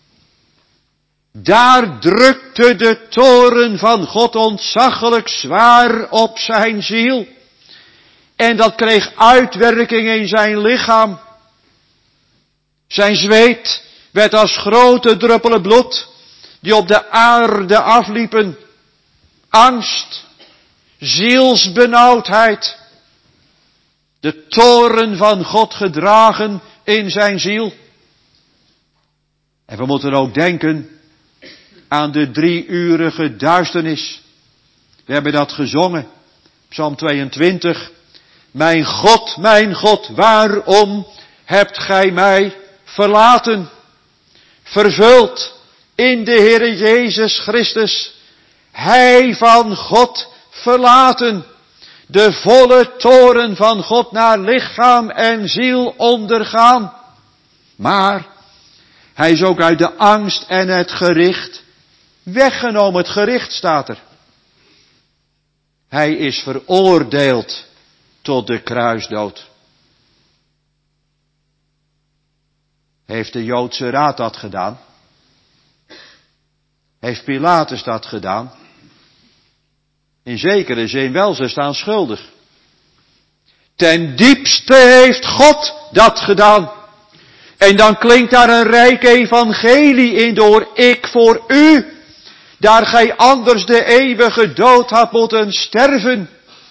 Daar drukte de toorn van God ontzaglijk zwaar op zijn ziel. En dat kreeg uitwerking in zijn lichaam. Zijn zweet werd als grote druppelen bloed die op de aarde afliepen. Angst, zielsbenauwdheid. De toorn van God gedragen in zijn ziel. En we moeten ook denken aan de drieurige duisternis. We hebben dat gezongen. Psalm tweeëntwintig. Mijn God, mijn God, waarom hebt gij mij verlaten? Vervuld in de Heere Jezus Christus. Hij van God verlaten. De volle toorn van God naar lichaam en ziel ondergaan. Maar hij is ook uit de angst en het gericht weggenomen. Het gericht staat er. Hij is veroordeeld tot de kruisdood. Heeft de Joodse Raad dat gedaan? Heeft Pilatus dat gedaan? In zekere zin wel, ze staan schuldig. Ten diepste heeft God dat gedaan. En dan klinkt daar een rijk evangelie in door. Ik voor u, daar gij anders de eeuwige dood had moeten sterven.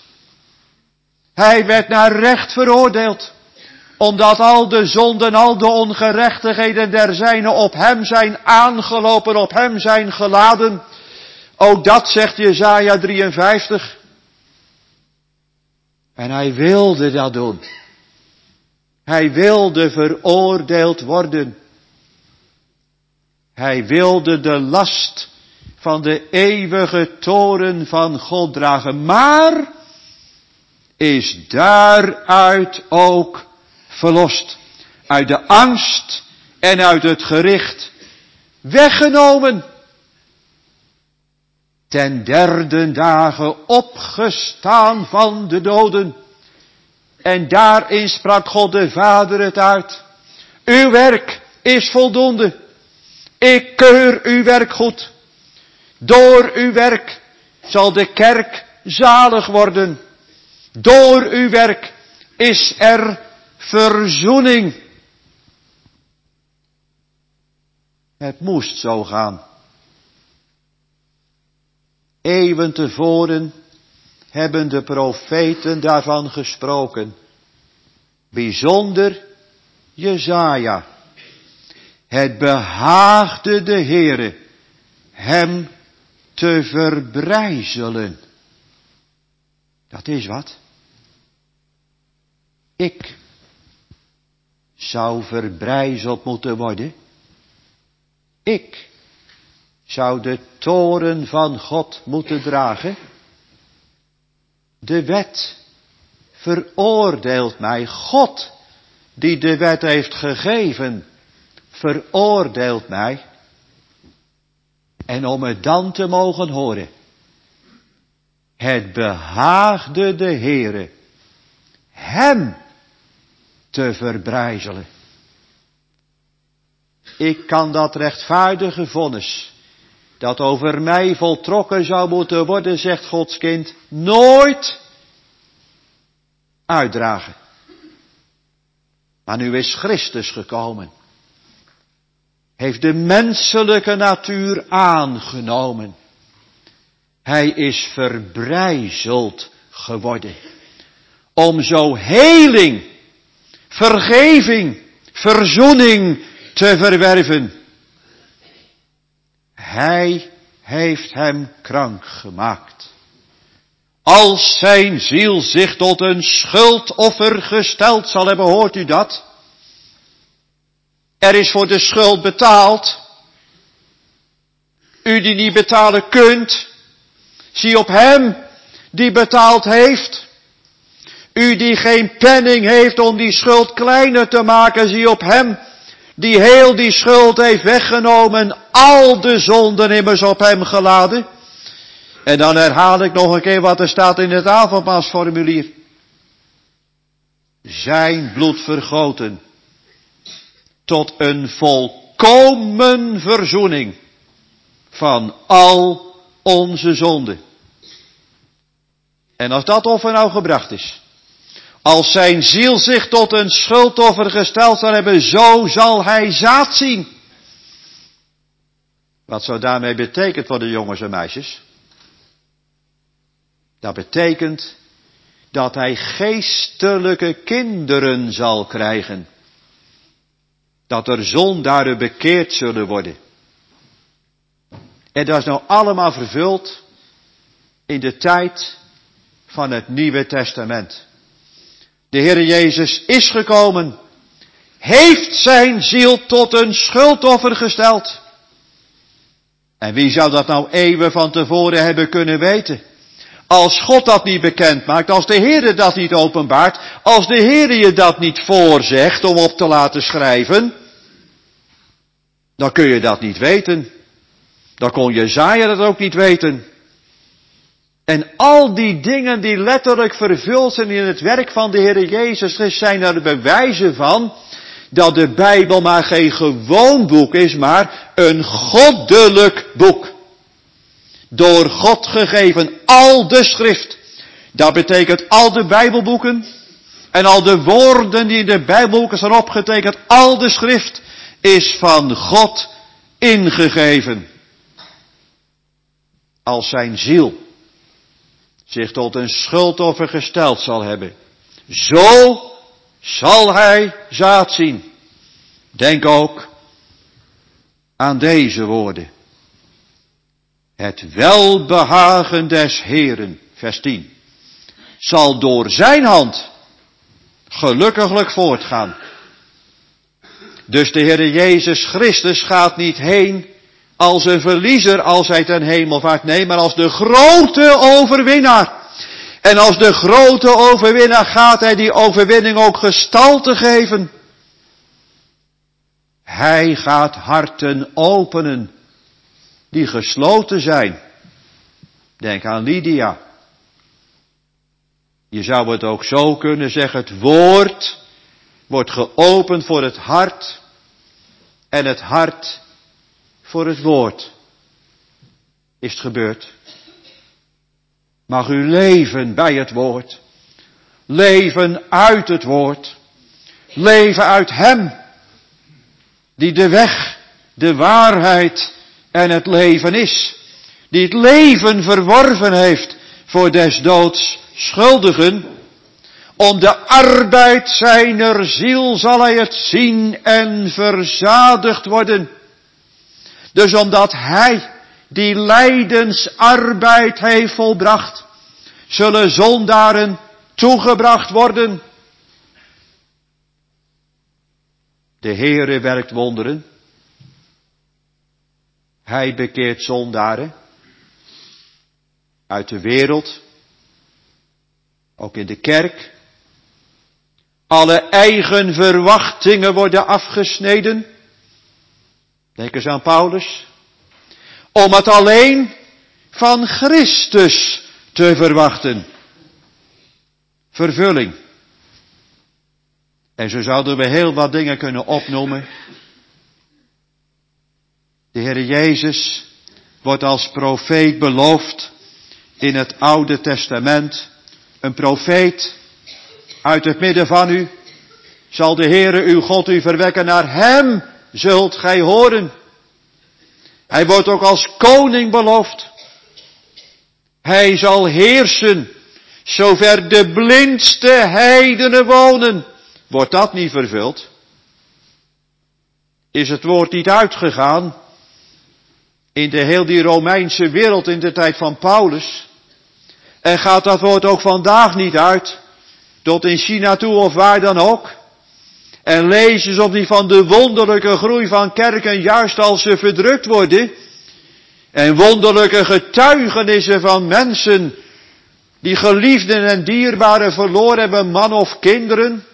Hij werd naar recht veroordeeld. Omdat al de zonden, al de ongerechtigheden der zijnen op hem zijn aangelopen, op hem zijn geladen. Ook dat zegt Jesaja drieënvijftig. En hij wilde dat doen. Hij wilde veroordeeld worden. Hij wilde de last van de eeuwige toorn van God dragen. Maar is daaruit ook verlost. Uit de angst en uit het gericht weggenomen. Ten derde dagen opgestaan van de doden. En daarin sprak God de Vader het uit. Uw werk is voldoende. Ik keur uw werk goed. Door uw werk zal de kerk zalig worden. Door uw werk is er verzoening. Het moest zo gaan. Eeuwen tevoren hebben de profeten daarvan gesproken. Bijzonder Jesaja. Het behaagde de Heere hem te verbrijzelen. Dat is wat. Ik zou verbrijzeld moeten worden. Ik zou de toorn van God moeten dragen. De wet veroordeelt mij. God, die de wet heeft gegeven, veroordeelt mij. En om het dan te mogen horen. Het behaagde de Heere hem te verbrijzelen. Ik kan dat rechtvaardige vonnis, dat over mij voltrokken zou moeten worden, zegt Gods kind, nooit uitdragen. Maar nu is Christus gekomen. Heeft de menselijke natuur aangenomen. Hij is verbrijzeld geworden. Om zo heling, vergeving, verzoening te verwerven. Hij heeft hem krank gemaakt. Als zijn ziel zich tot een schuldoffer gesteld zal hebben, hoort u dat? Er is voor de schuld betaald. U die niet betalen kunt, zie op hem die betaald heeft. U die geen penning heeft om die schuld kleiner te maken, zie op hem die heel die schuld heeft weggenomen, al de zonden immers op hem geladen. En dan herhaal ik nog een keer wat er staat in het avondmaalsformulier. Zijn bloed vergoten tot een volkomen verzoening van al onze zonden. En als dat offer nou gebracht is, als zijn ziel zich tot een schuldoffer gesteld zal hebben, zo zal hij zaad zien. Wat zou daarmee betekent voor de jongens en meisjes? Dat betekent dat hij geestelijke kinderen zal krijgen. Dat er zondaren bekeerd zullen worden. En dat is nou allemaal vervuld in de tijd van het Nieuwe Testament. De Heere Jezus is gekomen, heeft zijn ziel tot een schuldoffer gesteld. En wie zou dat nou eeuwen van tevoren hebben kunnen weten? Als God dat niet bekend maakt, als de Heere dat niet openbaart, als de Heere je dat niet voorzegt om op te laten schrijven, dan kun je dat niet weten. Dan kon Jesaja dat ook niet weten. En al die dingen die letterlijk vervuld zijn in het werk van de Heer Jezus, zijn er bewijzen van dat de Bijbel maar geen gewoon boek is, maar een goddelijk boek. Door God gegeven, al de schrift. Dat betekent al de Bijbelboeken en al de woorden die in de Bijbelboeken zijn opgetekend, al de schrift is van God ingegeven. Als zijn ziel zich tot een schuldoffer gesteld zal hebben, zo zal hij zaad zien. Denk ook aan deze woorden. Het welbehagen des Heeren, vers tien, zal door zijn hand gelukkiglijk voortgaan. Dus de Heer Jezus Christus gaat niet heen als een verliezer als hij ten hemel vaart. Nee, maar als de grote overwinnaar. En als de grote overwinnaar gaat hij die overwinning ook gestalte geven. Hij gaat harten openen die gesloten zijn. Denk aan Lydia. Je zou het ook zo kunnen zeggen, het woord wordt geopend voor het hart en het hart voor het woord. Is het gebeurd? Mag u leven bij het woord. Leven uit het woord. Leven uit hem. Die de weg, de waarheid en het leven is. Die het leven verworven heeft voor des doods schuldigen. Om de arbeid zijner ziel zal hij het zien en verzadigd worden. Dus omdat hij die lijdensarbeid heeft volbracht, zullen zondaren toegebracht worden. De Heere werkt wonderen. Hij bekeert zondaren uit de wereld, ook in de kerk. Alle eigen verwachtingen worden afgesneden. Denk eens aan Paulus. Om het alleen van Christus te verwachten. Vervulling. En zo zouden we heel wat dingen kunnen opnoemen. De Heer Jezus wordt als profeet beloofd in het Oude Testament. Een profeet uit het midden van u zal de Heere uw God u verwekken. Naar hem zult gij horen. Hij wordt ook als koning beloofd. Hij zal heersen, zover de blindste heidenen wonen. Wordt dat niet vervuld? Is het woord niet uitgegaan in de heel die Romeinse wereld in de tijd van Paulus? En gaat dat woord ook vandaag niet uit, tot in China toe of waar dan ook? En lezen ze of niet van de wonderlijke groei van kerken, juist als ze verdrukt worden. En wonderlijke getuigenissen van mensen die geliefden en dierbaren verloren hebben, man of kinderen.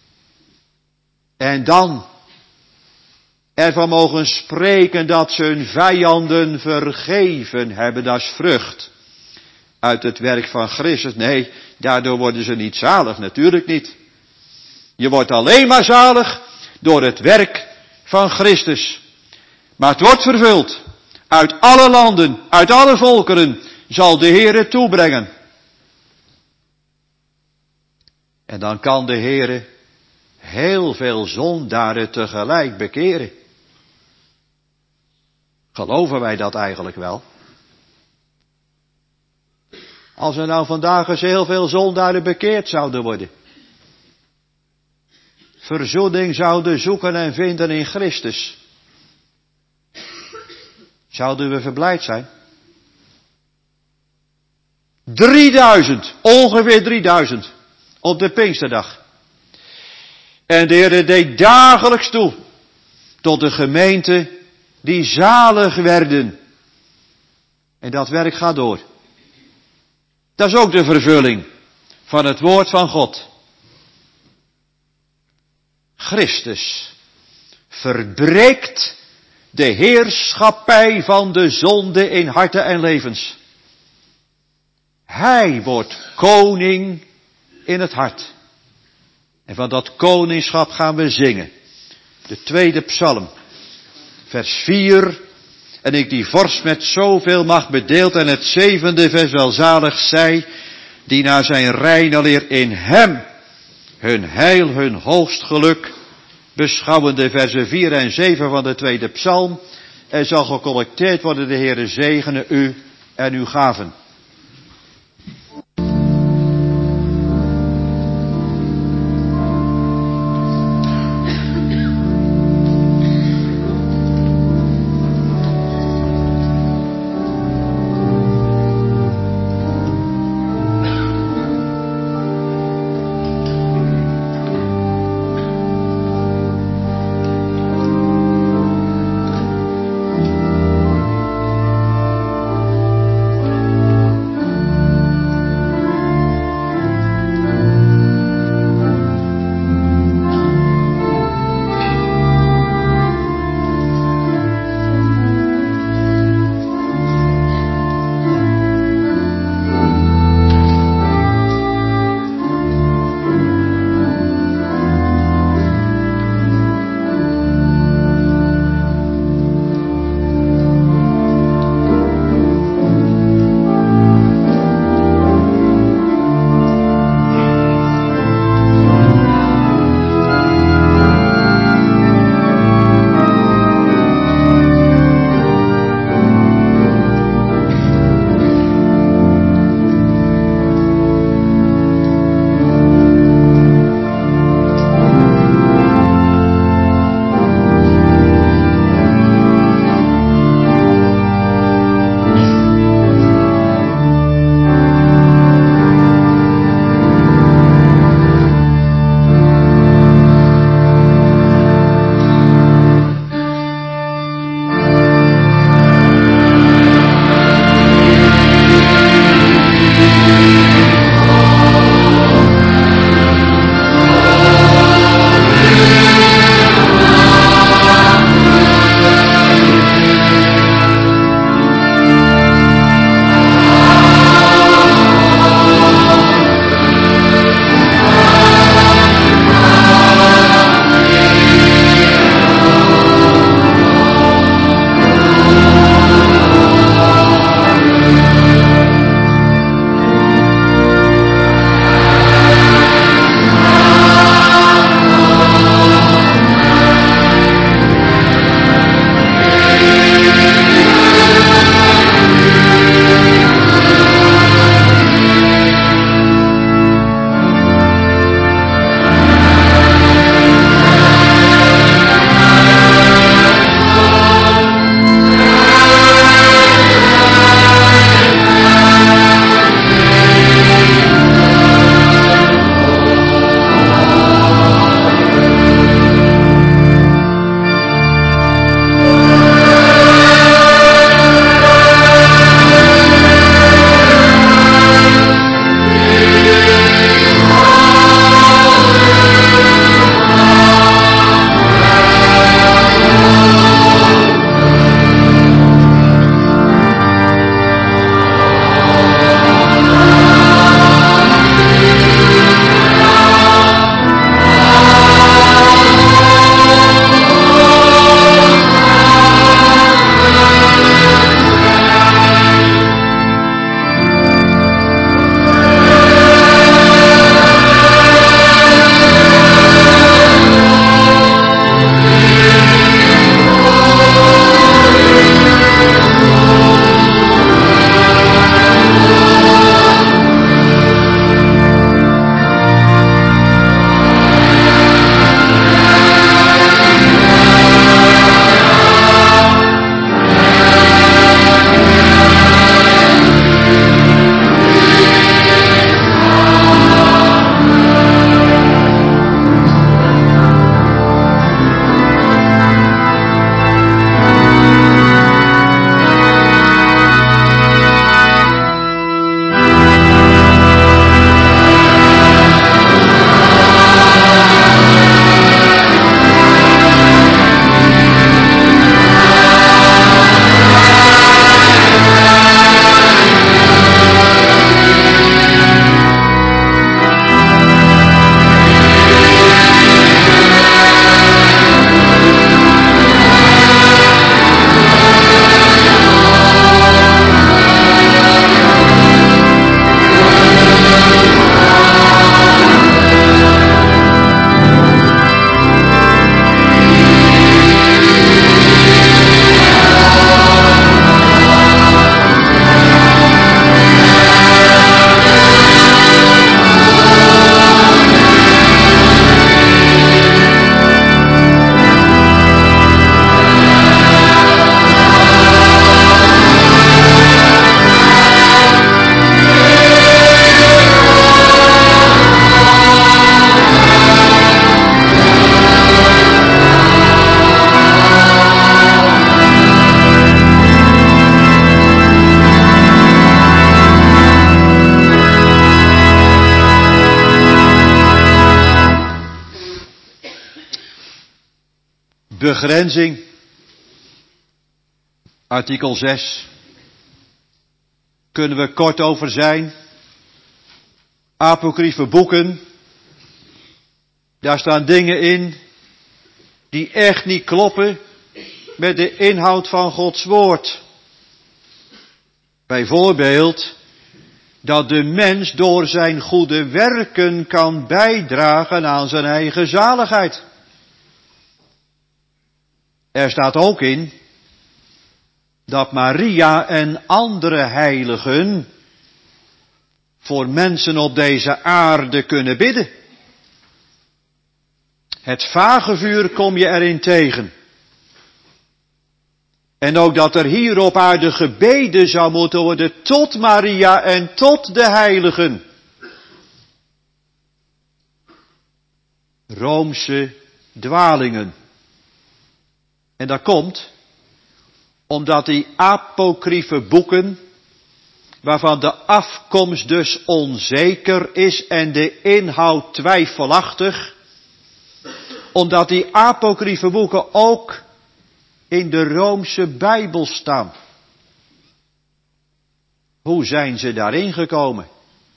En dan ervan mogen spreken dat ze hun vijanden vergeven hebben. Dat is vrucht uit het werk van Christus. Nee, daardoor worden ze niet zalig, natuurlijk niet. Je wordt alleen maar zalig door het werk van Christus. Maar het wordt vervuld. Uit alle landen, uit alle volkeren zal de Heere toebrengen. En dan kan de Heere heel veel zondaren tegelijk bekeren. Geloven wij dat eigenlijk wel? Als er nou vandaag eens heel veel zondaren bekeerd zouden worden. Verzoening zouden zoeken en vinden in Christus. Zouden we verblijd zijn? drieduizend, ongeveer drieduizend, op de Pinksterdag. En de Heer deed dagelijks toe tot de gemeente die zalig werden. En dat werk gaat door. Dat is ook de vervulling van het woord van God. Christus verbreekt de heerschappij van de zonde in harten en levens. Hij wordt koning in het hart. En van dat koningschap gaan we zingen. De tweede psalm, vers vier. En ik die vorst met zoveel macht bedeeld en het zevende vers welzalig zij, die naar zijn reine leer in hem hun heil, hun hoogst geluk, beschouwende versen vier en zeven van de tweede psalm. Er zal gecollecteerd worden, de Heere zegene u en uw gaven. Begrenzing. Artikel zes. Kunnen we kort over zijn. Apocryfe boeken. Daar staan dingen in die echt niet kloppen met de inhoud van Gods woord. Bijvoorbeeld dat de mens door zijn goede werken kan bijdragen aan zijn eigen zaligheid. Er staat ook in dat Maria en andere heiligen voor mensen op deze aarde kunnen bidden. Het vagevuur kom je erin tegen. En ook dat er hier op aarde gebeden zou moeten worden tot Maria en tot de heiligen. Roomse dwalingen. En dat komt omdat die apocryfe boeken, waarvan de afkomst dus onzeker is en de inhoud twijfelachtig, omdat die apocryfe boeken ook in de Roomse Bijbel staan. Hoe zijn ze daarin gekomen?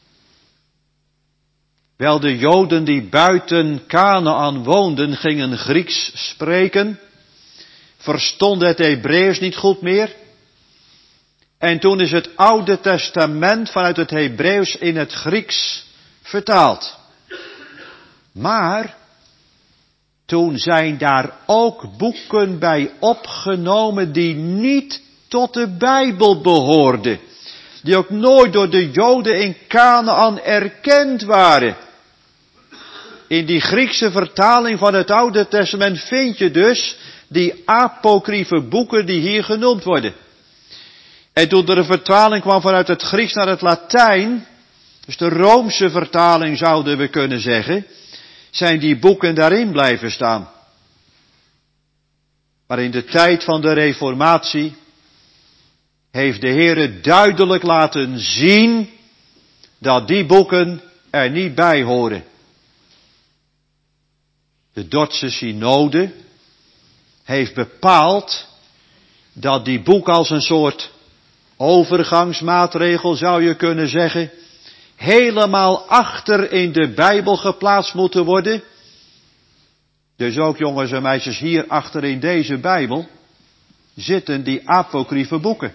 Wel, de Joden die buiten Kanaän woonden, gingen Grieks spreken, verstonden het Hebreeuws niet goed meer. En toen is het Oude Testament vanuit het Hebreeuws in het Grieks vertaald. Maar toen zijn daar ook boeken bij opgenomen die niet tot de Bijbel behoorden. Die ook nooit door de Joden in Kanaän erkend waren. In die Griekse vertaling van het Oude Testament vind je dus die apocryfe boeken die hier genoemd worden. En toen er een vertaling kwam vanuit het Grieks naar het Latijn, dus de Roomse vertaling zouden we kunnen zeggen, zijn die boeken daarin blijven staan. Maar in de tijd van de Reformatie heeft de Heere duidelijk laten zien dat die boeken er niet bij horen. De Dordtse synode heeft bepaald dat die boeken als een soort overgangsmaatregel, zou je kunnen zeggen, helemaal achter in de Bijbel geplaatst moeten worden. Dus ook jongens en meisjes, hier achter in deze Bijbel zitten die apocryfe boeken.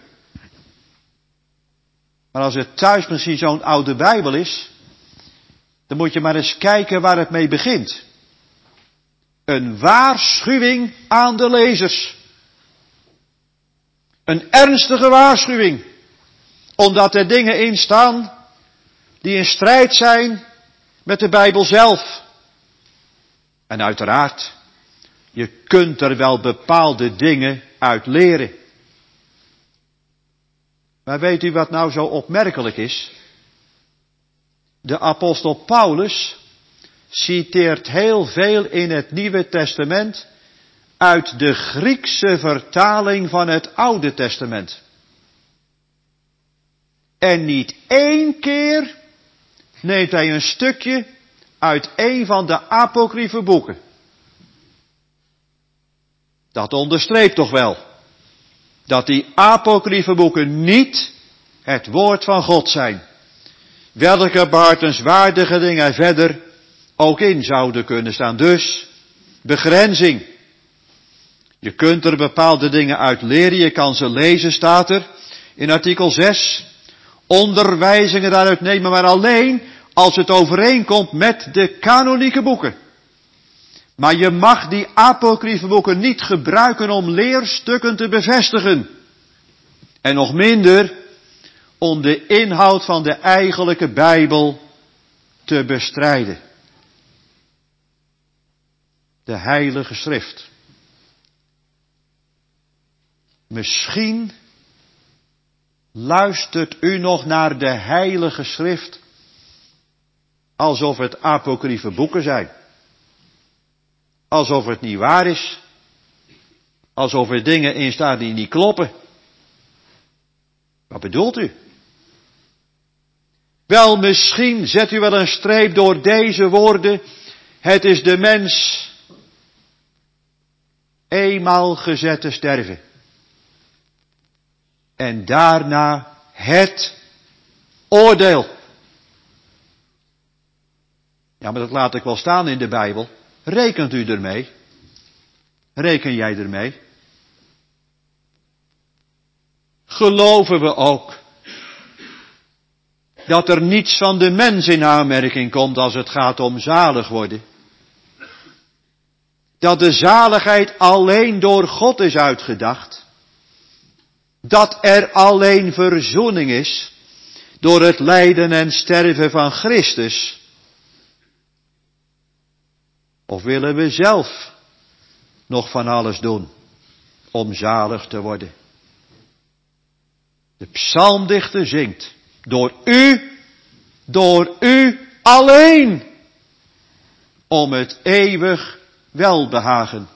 Maar als het thuis misschien zo'n oude Bijbel is, dan moet je maar eens kijken waar het mee begint. Een waarschuwing aan de lezers. Een ernstige waarschuwing. Omdat er dingen in staan die in strijd zijn met de Bijbel zelf. En uiteraard, je kunt er wel bepaalde dingen uit leren. Maar weet u wat nou zo opmerkelijk is? De apostel Paulus citeert heel veel in het Nieuwe Testament uit de Griekse vertaling van het Oude Testament. En niet één keer neemt hij een stukje uit een van de apocryfe boeken. Dat onderstreept toch wel dat die apocryfe boeken niet het woord van God zijn. Welke behartenswaardige dingen er verder ook in zouden kunnen staan. Dus, begrenzing. Je kunt er bepaalde dingen uit leren, je kan ze lezen, staat er in artikel zes. Onderwijzingen daaruit nemen, maar alleen als het overeenkomt met de kanonieke boeken. Maar je mag die apocryfe boeken niet gebruiken om leerstukken te bevestigen. En nog minder om de inhoud van de eigenlijke Bijbel te bestrijden. De Heilige Schrift. Misschien luistert u nog naar de Heilige Schrift alsof het apocryfe boeken zijn. Alsof het niet waar is. Alsof er dingen in staan die niet kloppen. Wat bedoelt u? Wel, misschien zet u wel een streep door deze woorden. Het is de mens eenmaal gezet te sterven. En daarna het oordeel. Ja, maar dat laat ik wel staan in de Bijbel. Rekent u ermee? Reken jij ermee? Geloven we ook dat er niets van de mens in aanmerking komt als het gaat om zalig worden? Dat de zaligheid alleen door God is uitgedacht? Dat er alleen verzoening is door het lijden en sterven van Christus? Of willen we zelf nog van alles doen om zalig te worden? De psalmdichter zingt, door u, door u alleen, om het eeuwig welbehagen.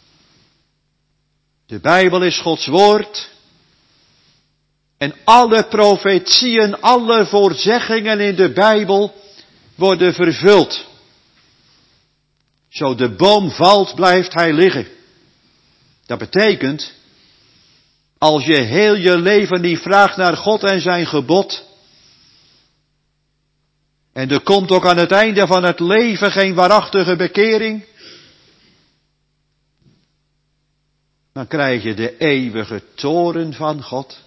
De Bijbel is Gods woord. En alle profetieën, alle voorzeggingen in de Bijbel worden vervuld. Zo de boom valt, blijft hij liggen. Dat betekent, als je heel je leven niet vraagt naar God en zijn gebod, en er komt ook aan het einde van het leven geen waarachtige bekering, dan krijg je de eeuwige toorn van God.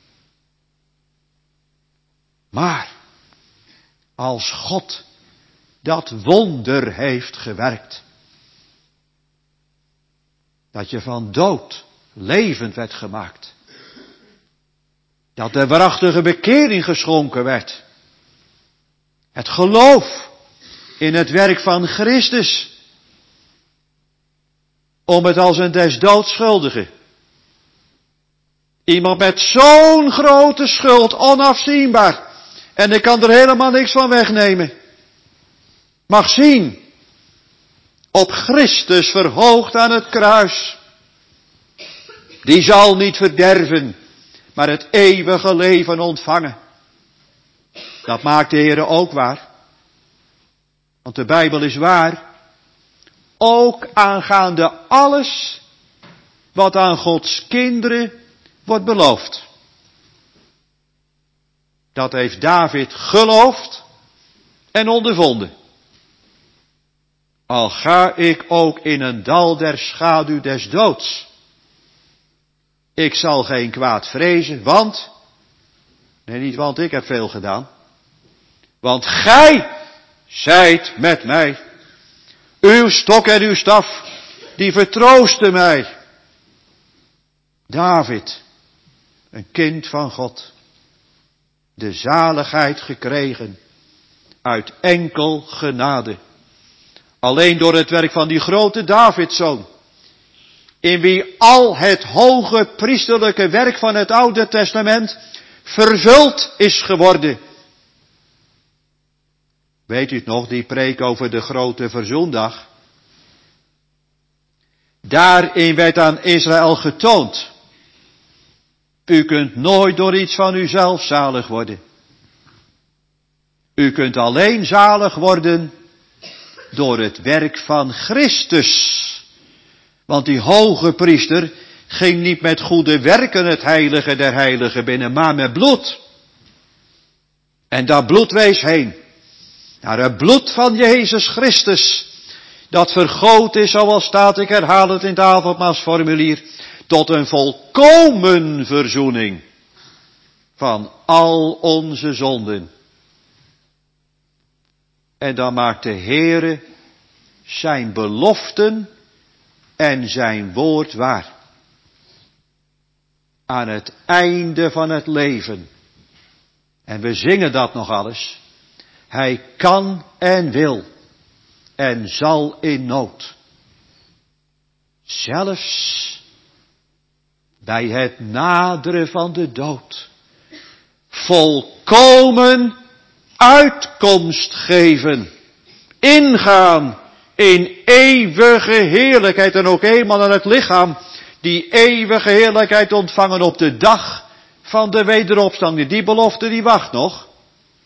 Maar, als God dat wonder heeft gewerkt, dat je van dood levend werd gemaakt, dat de waarachtige bekering geschonken werd, het geloof in het werk van Christus, om het als een des doods schuldige, iemand met zo'n grote schuld, onafzienbaar, en ik kan er helemaal niks van wegnemen, mag zien, op Christus verhoogd aan het kruis. Die zal niet verderven, maar het eeuwige leven ontvangen. Dat maakt de Heere ook waar. Want de Bijbel is waar. Ook aangaande alles wat aan Gods kinderen wordt beloofd. Dat heeft David geloofd en ondervonden. Al ga ik ook in een dal der schaduw des doods. Ik zal geen kwaad vrezen, want, nee niet want ik heb veel gedaan. Want gij zijt met mij. Uw stok en uw staf, die vertroosten mij. David, een kind van God. De zaligheid gekregen uit enkel genade. Alleen door het werk van die grote Davidzoon, in wie al het hoge priesterlijke werk van het Oude Testament vervuld is geworden. Weet u het nog, die preek over de grote verzoendag? Daarin werd aan Israël getoond, u kunt nooit door iets van uzelf zalig worden. U kunt alleen zalig worden door het werk van Christus. Want die hoge priester ging niet met goede werken het heilige der heiligen binnen, maar met bloed. En dat bloed wees heen naar het bloed van Jezus Christus, dat vergoten is, zoals staat, ik herhaal het in het avondmaalsformulier, tot een volkomen verzoening van al onze zonden. En dan maakt de Heere zijn beloften en zijn woord waar. Aan het einde van het leven. En we zingen dat nog alles. Hij kan en wil en zal in nood. Zelfs bij het naderen van de dood volkomen uitkomst geven. Ingaan in eeuwige heerlijkheid en ook eenmaal aan het lichaam die eeuwige heerlijkheid ontvangen op de dag van de wederopstanding. Die belofte die wacht nog.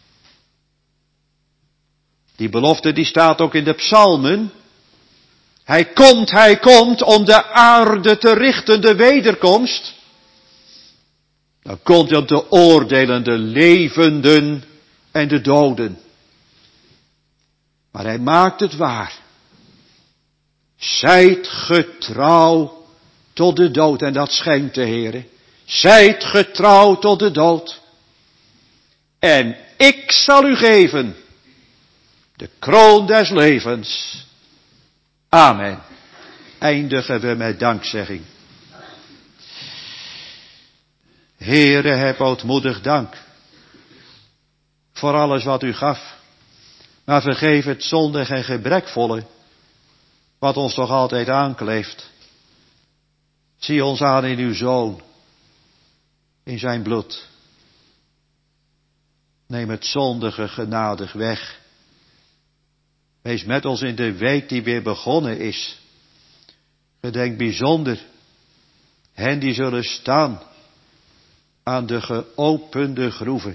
Die belofte die staat ook in de psalmen. Hij komt, hij komt om de aarde te richten, de wederkomst. Dan komt hij om te oordelen de levenden en de doden. Maar hij maakt het waar. Zijt getrouw tot de dood. En dat schenkt de Heere. Zijt getrouw tot de dood. En ik zal u geven de kroon des levens. Amen. Eindigen we met dankzegging. Heere, heb ootmoedig dank voor alles wat u gaf. Maar vergeef het zondig en gebrekvolle, wat ons toch altijd aankleeft. Zie ons aan in uw Zoon, in zijn bloed. Neem het zondige genadig weg. Wees met ons in de week die weer begonnen is. Gedenk bijzonder hen die zullen staan aan de geopende groeven.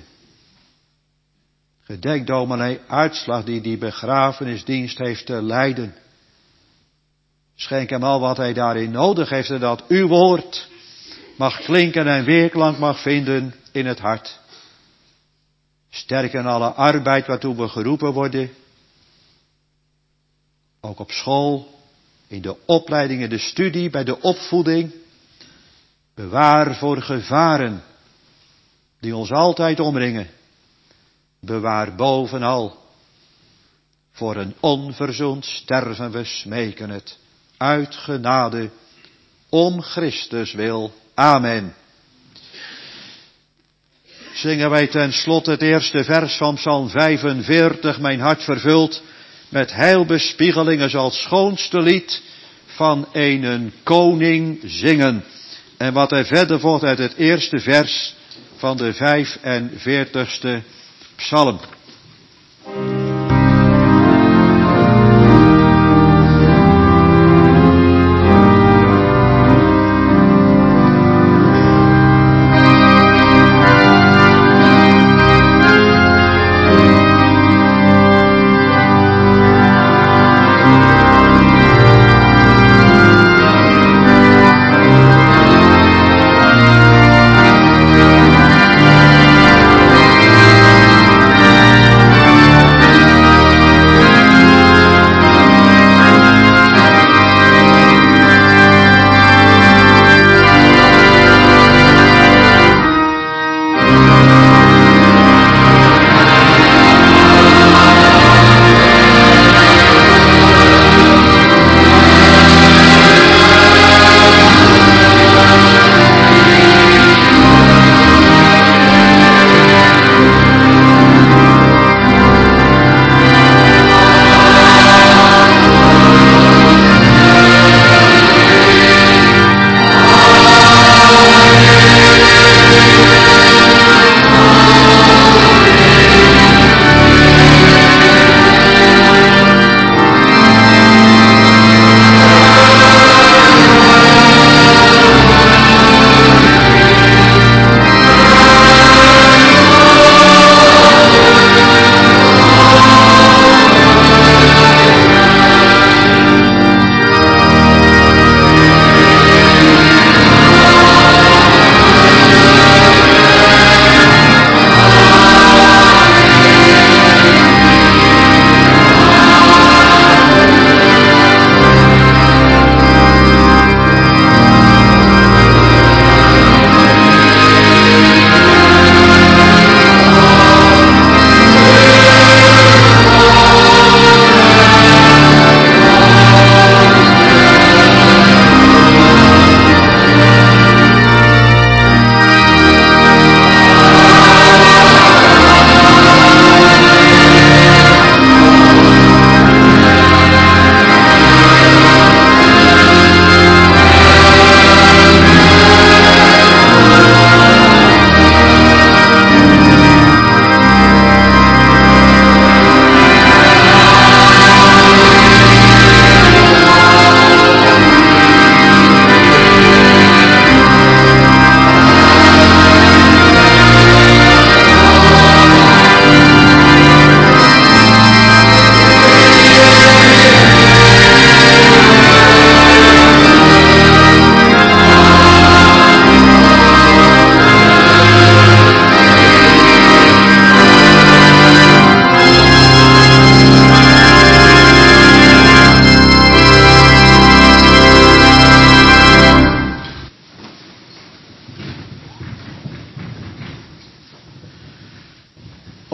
Gedenk dominee Uitslag die die begrafenisdienst heeft te leiden. Schenk hem al wat hij daarin nodig heeft en dat uw woord mag klinken en weerklank mag vinden in het hart. Sterk in alle arbeid waartoe we geroepen worden. Ook op school, in de opleiding, in de studie, bij de opvoeding. Bewaar voor gevaren die ons altijd omringen. Bewaar bovenal. Voor een onverzoend sterven we smeken het. Uit genade, om Christus wil. Amen. Zingen wij ten slotte het eerste vers van Psalm vijfenveertig. Mijn hart vervult met heilbespiegelingen zal het schoonste lied van een koning zingen. En wat er verder volgt uit het eerste vers van de vijfenveertigste psalm.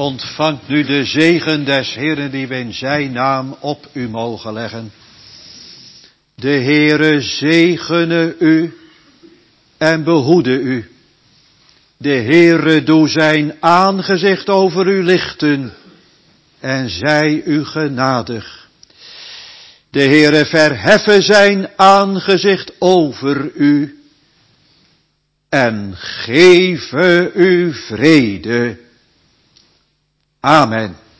ontvangt nu de zegen des Heeren die we in zijn naam op u mogen leggen. De Heere zegene u en behoede u. De Heere doe zijn aangezicht over u lichten en zij u genadig. De Heere verheffen zijn aangezicht over u en geven u vrede. Amen.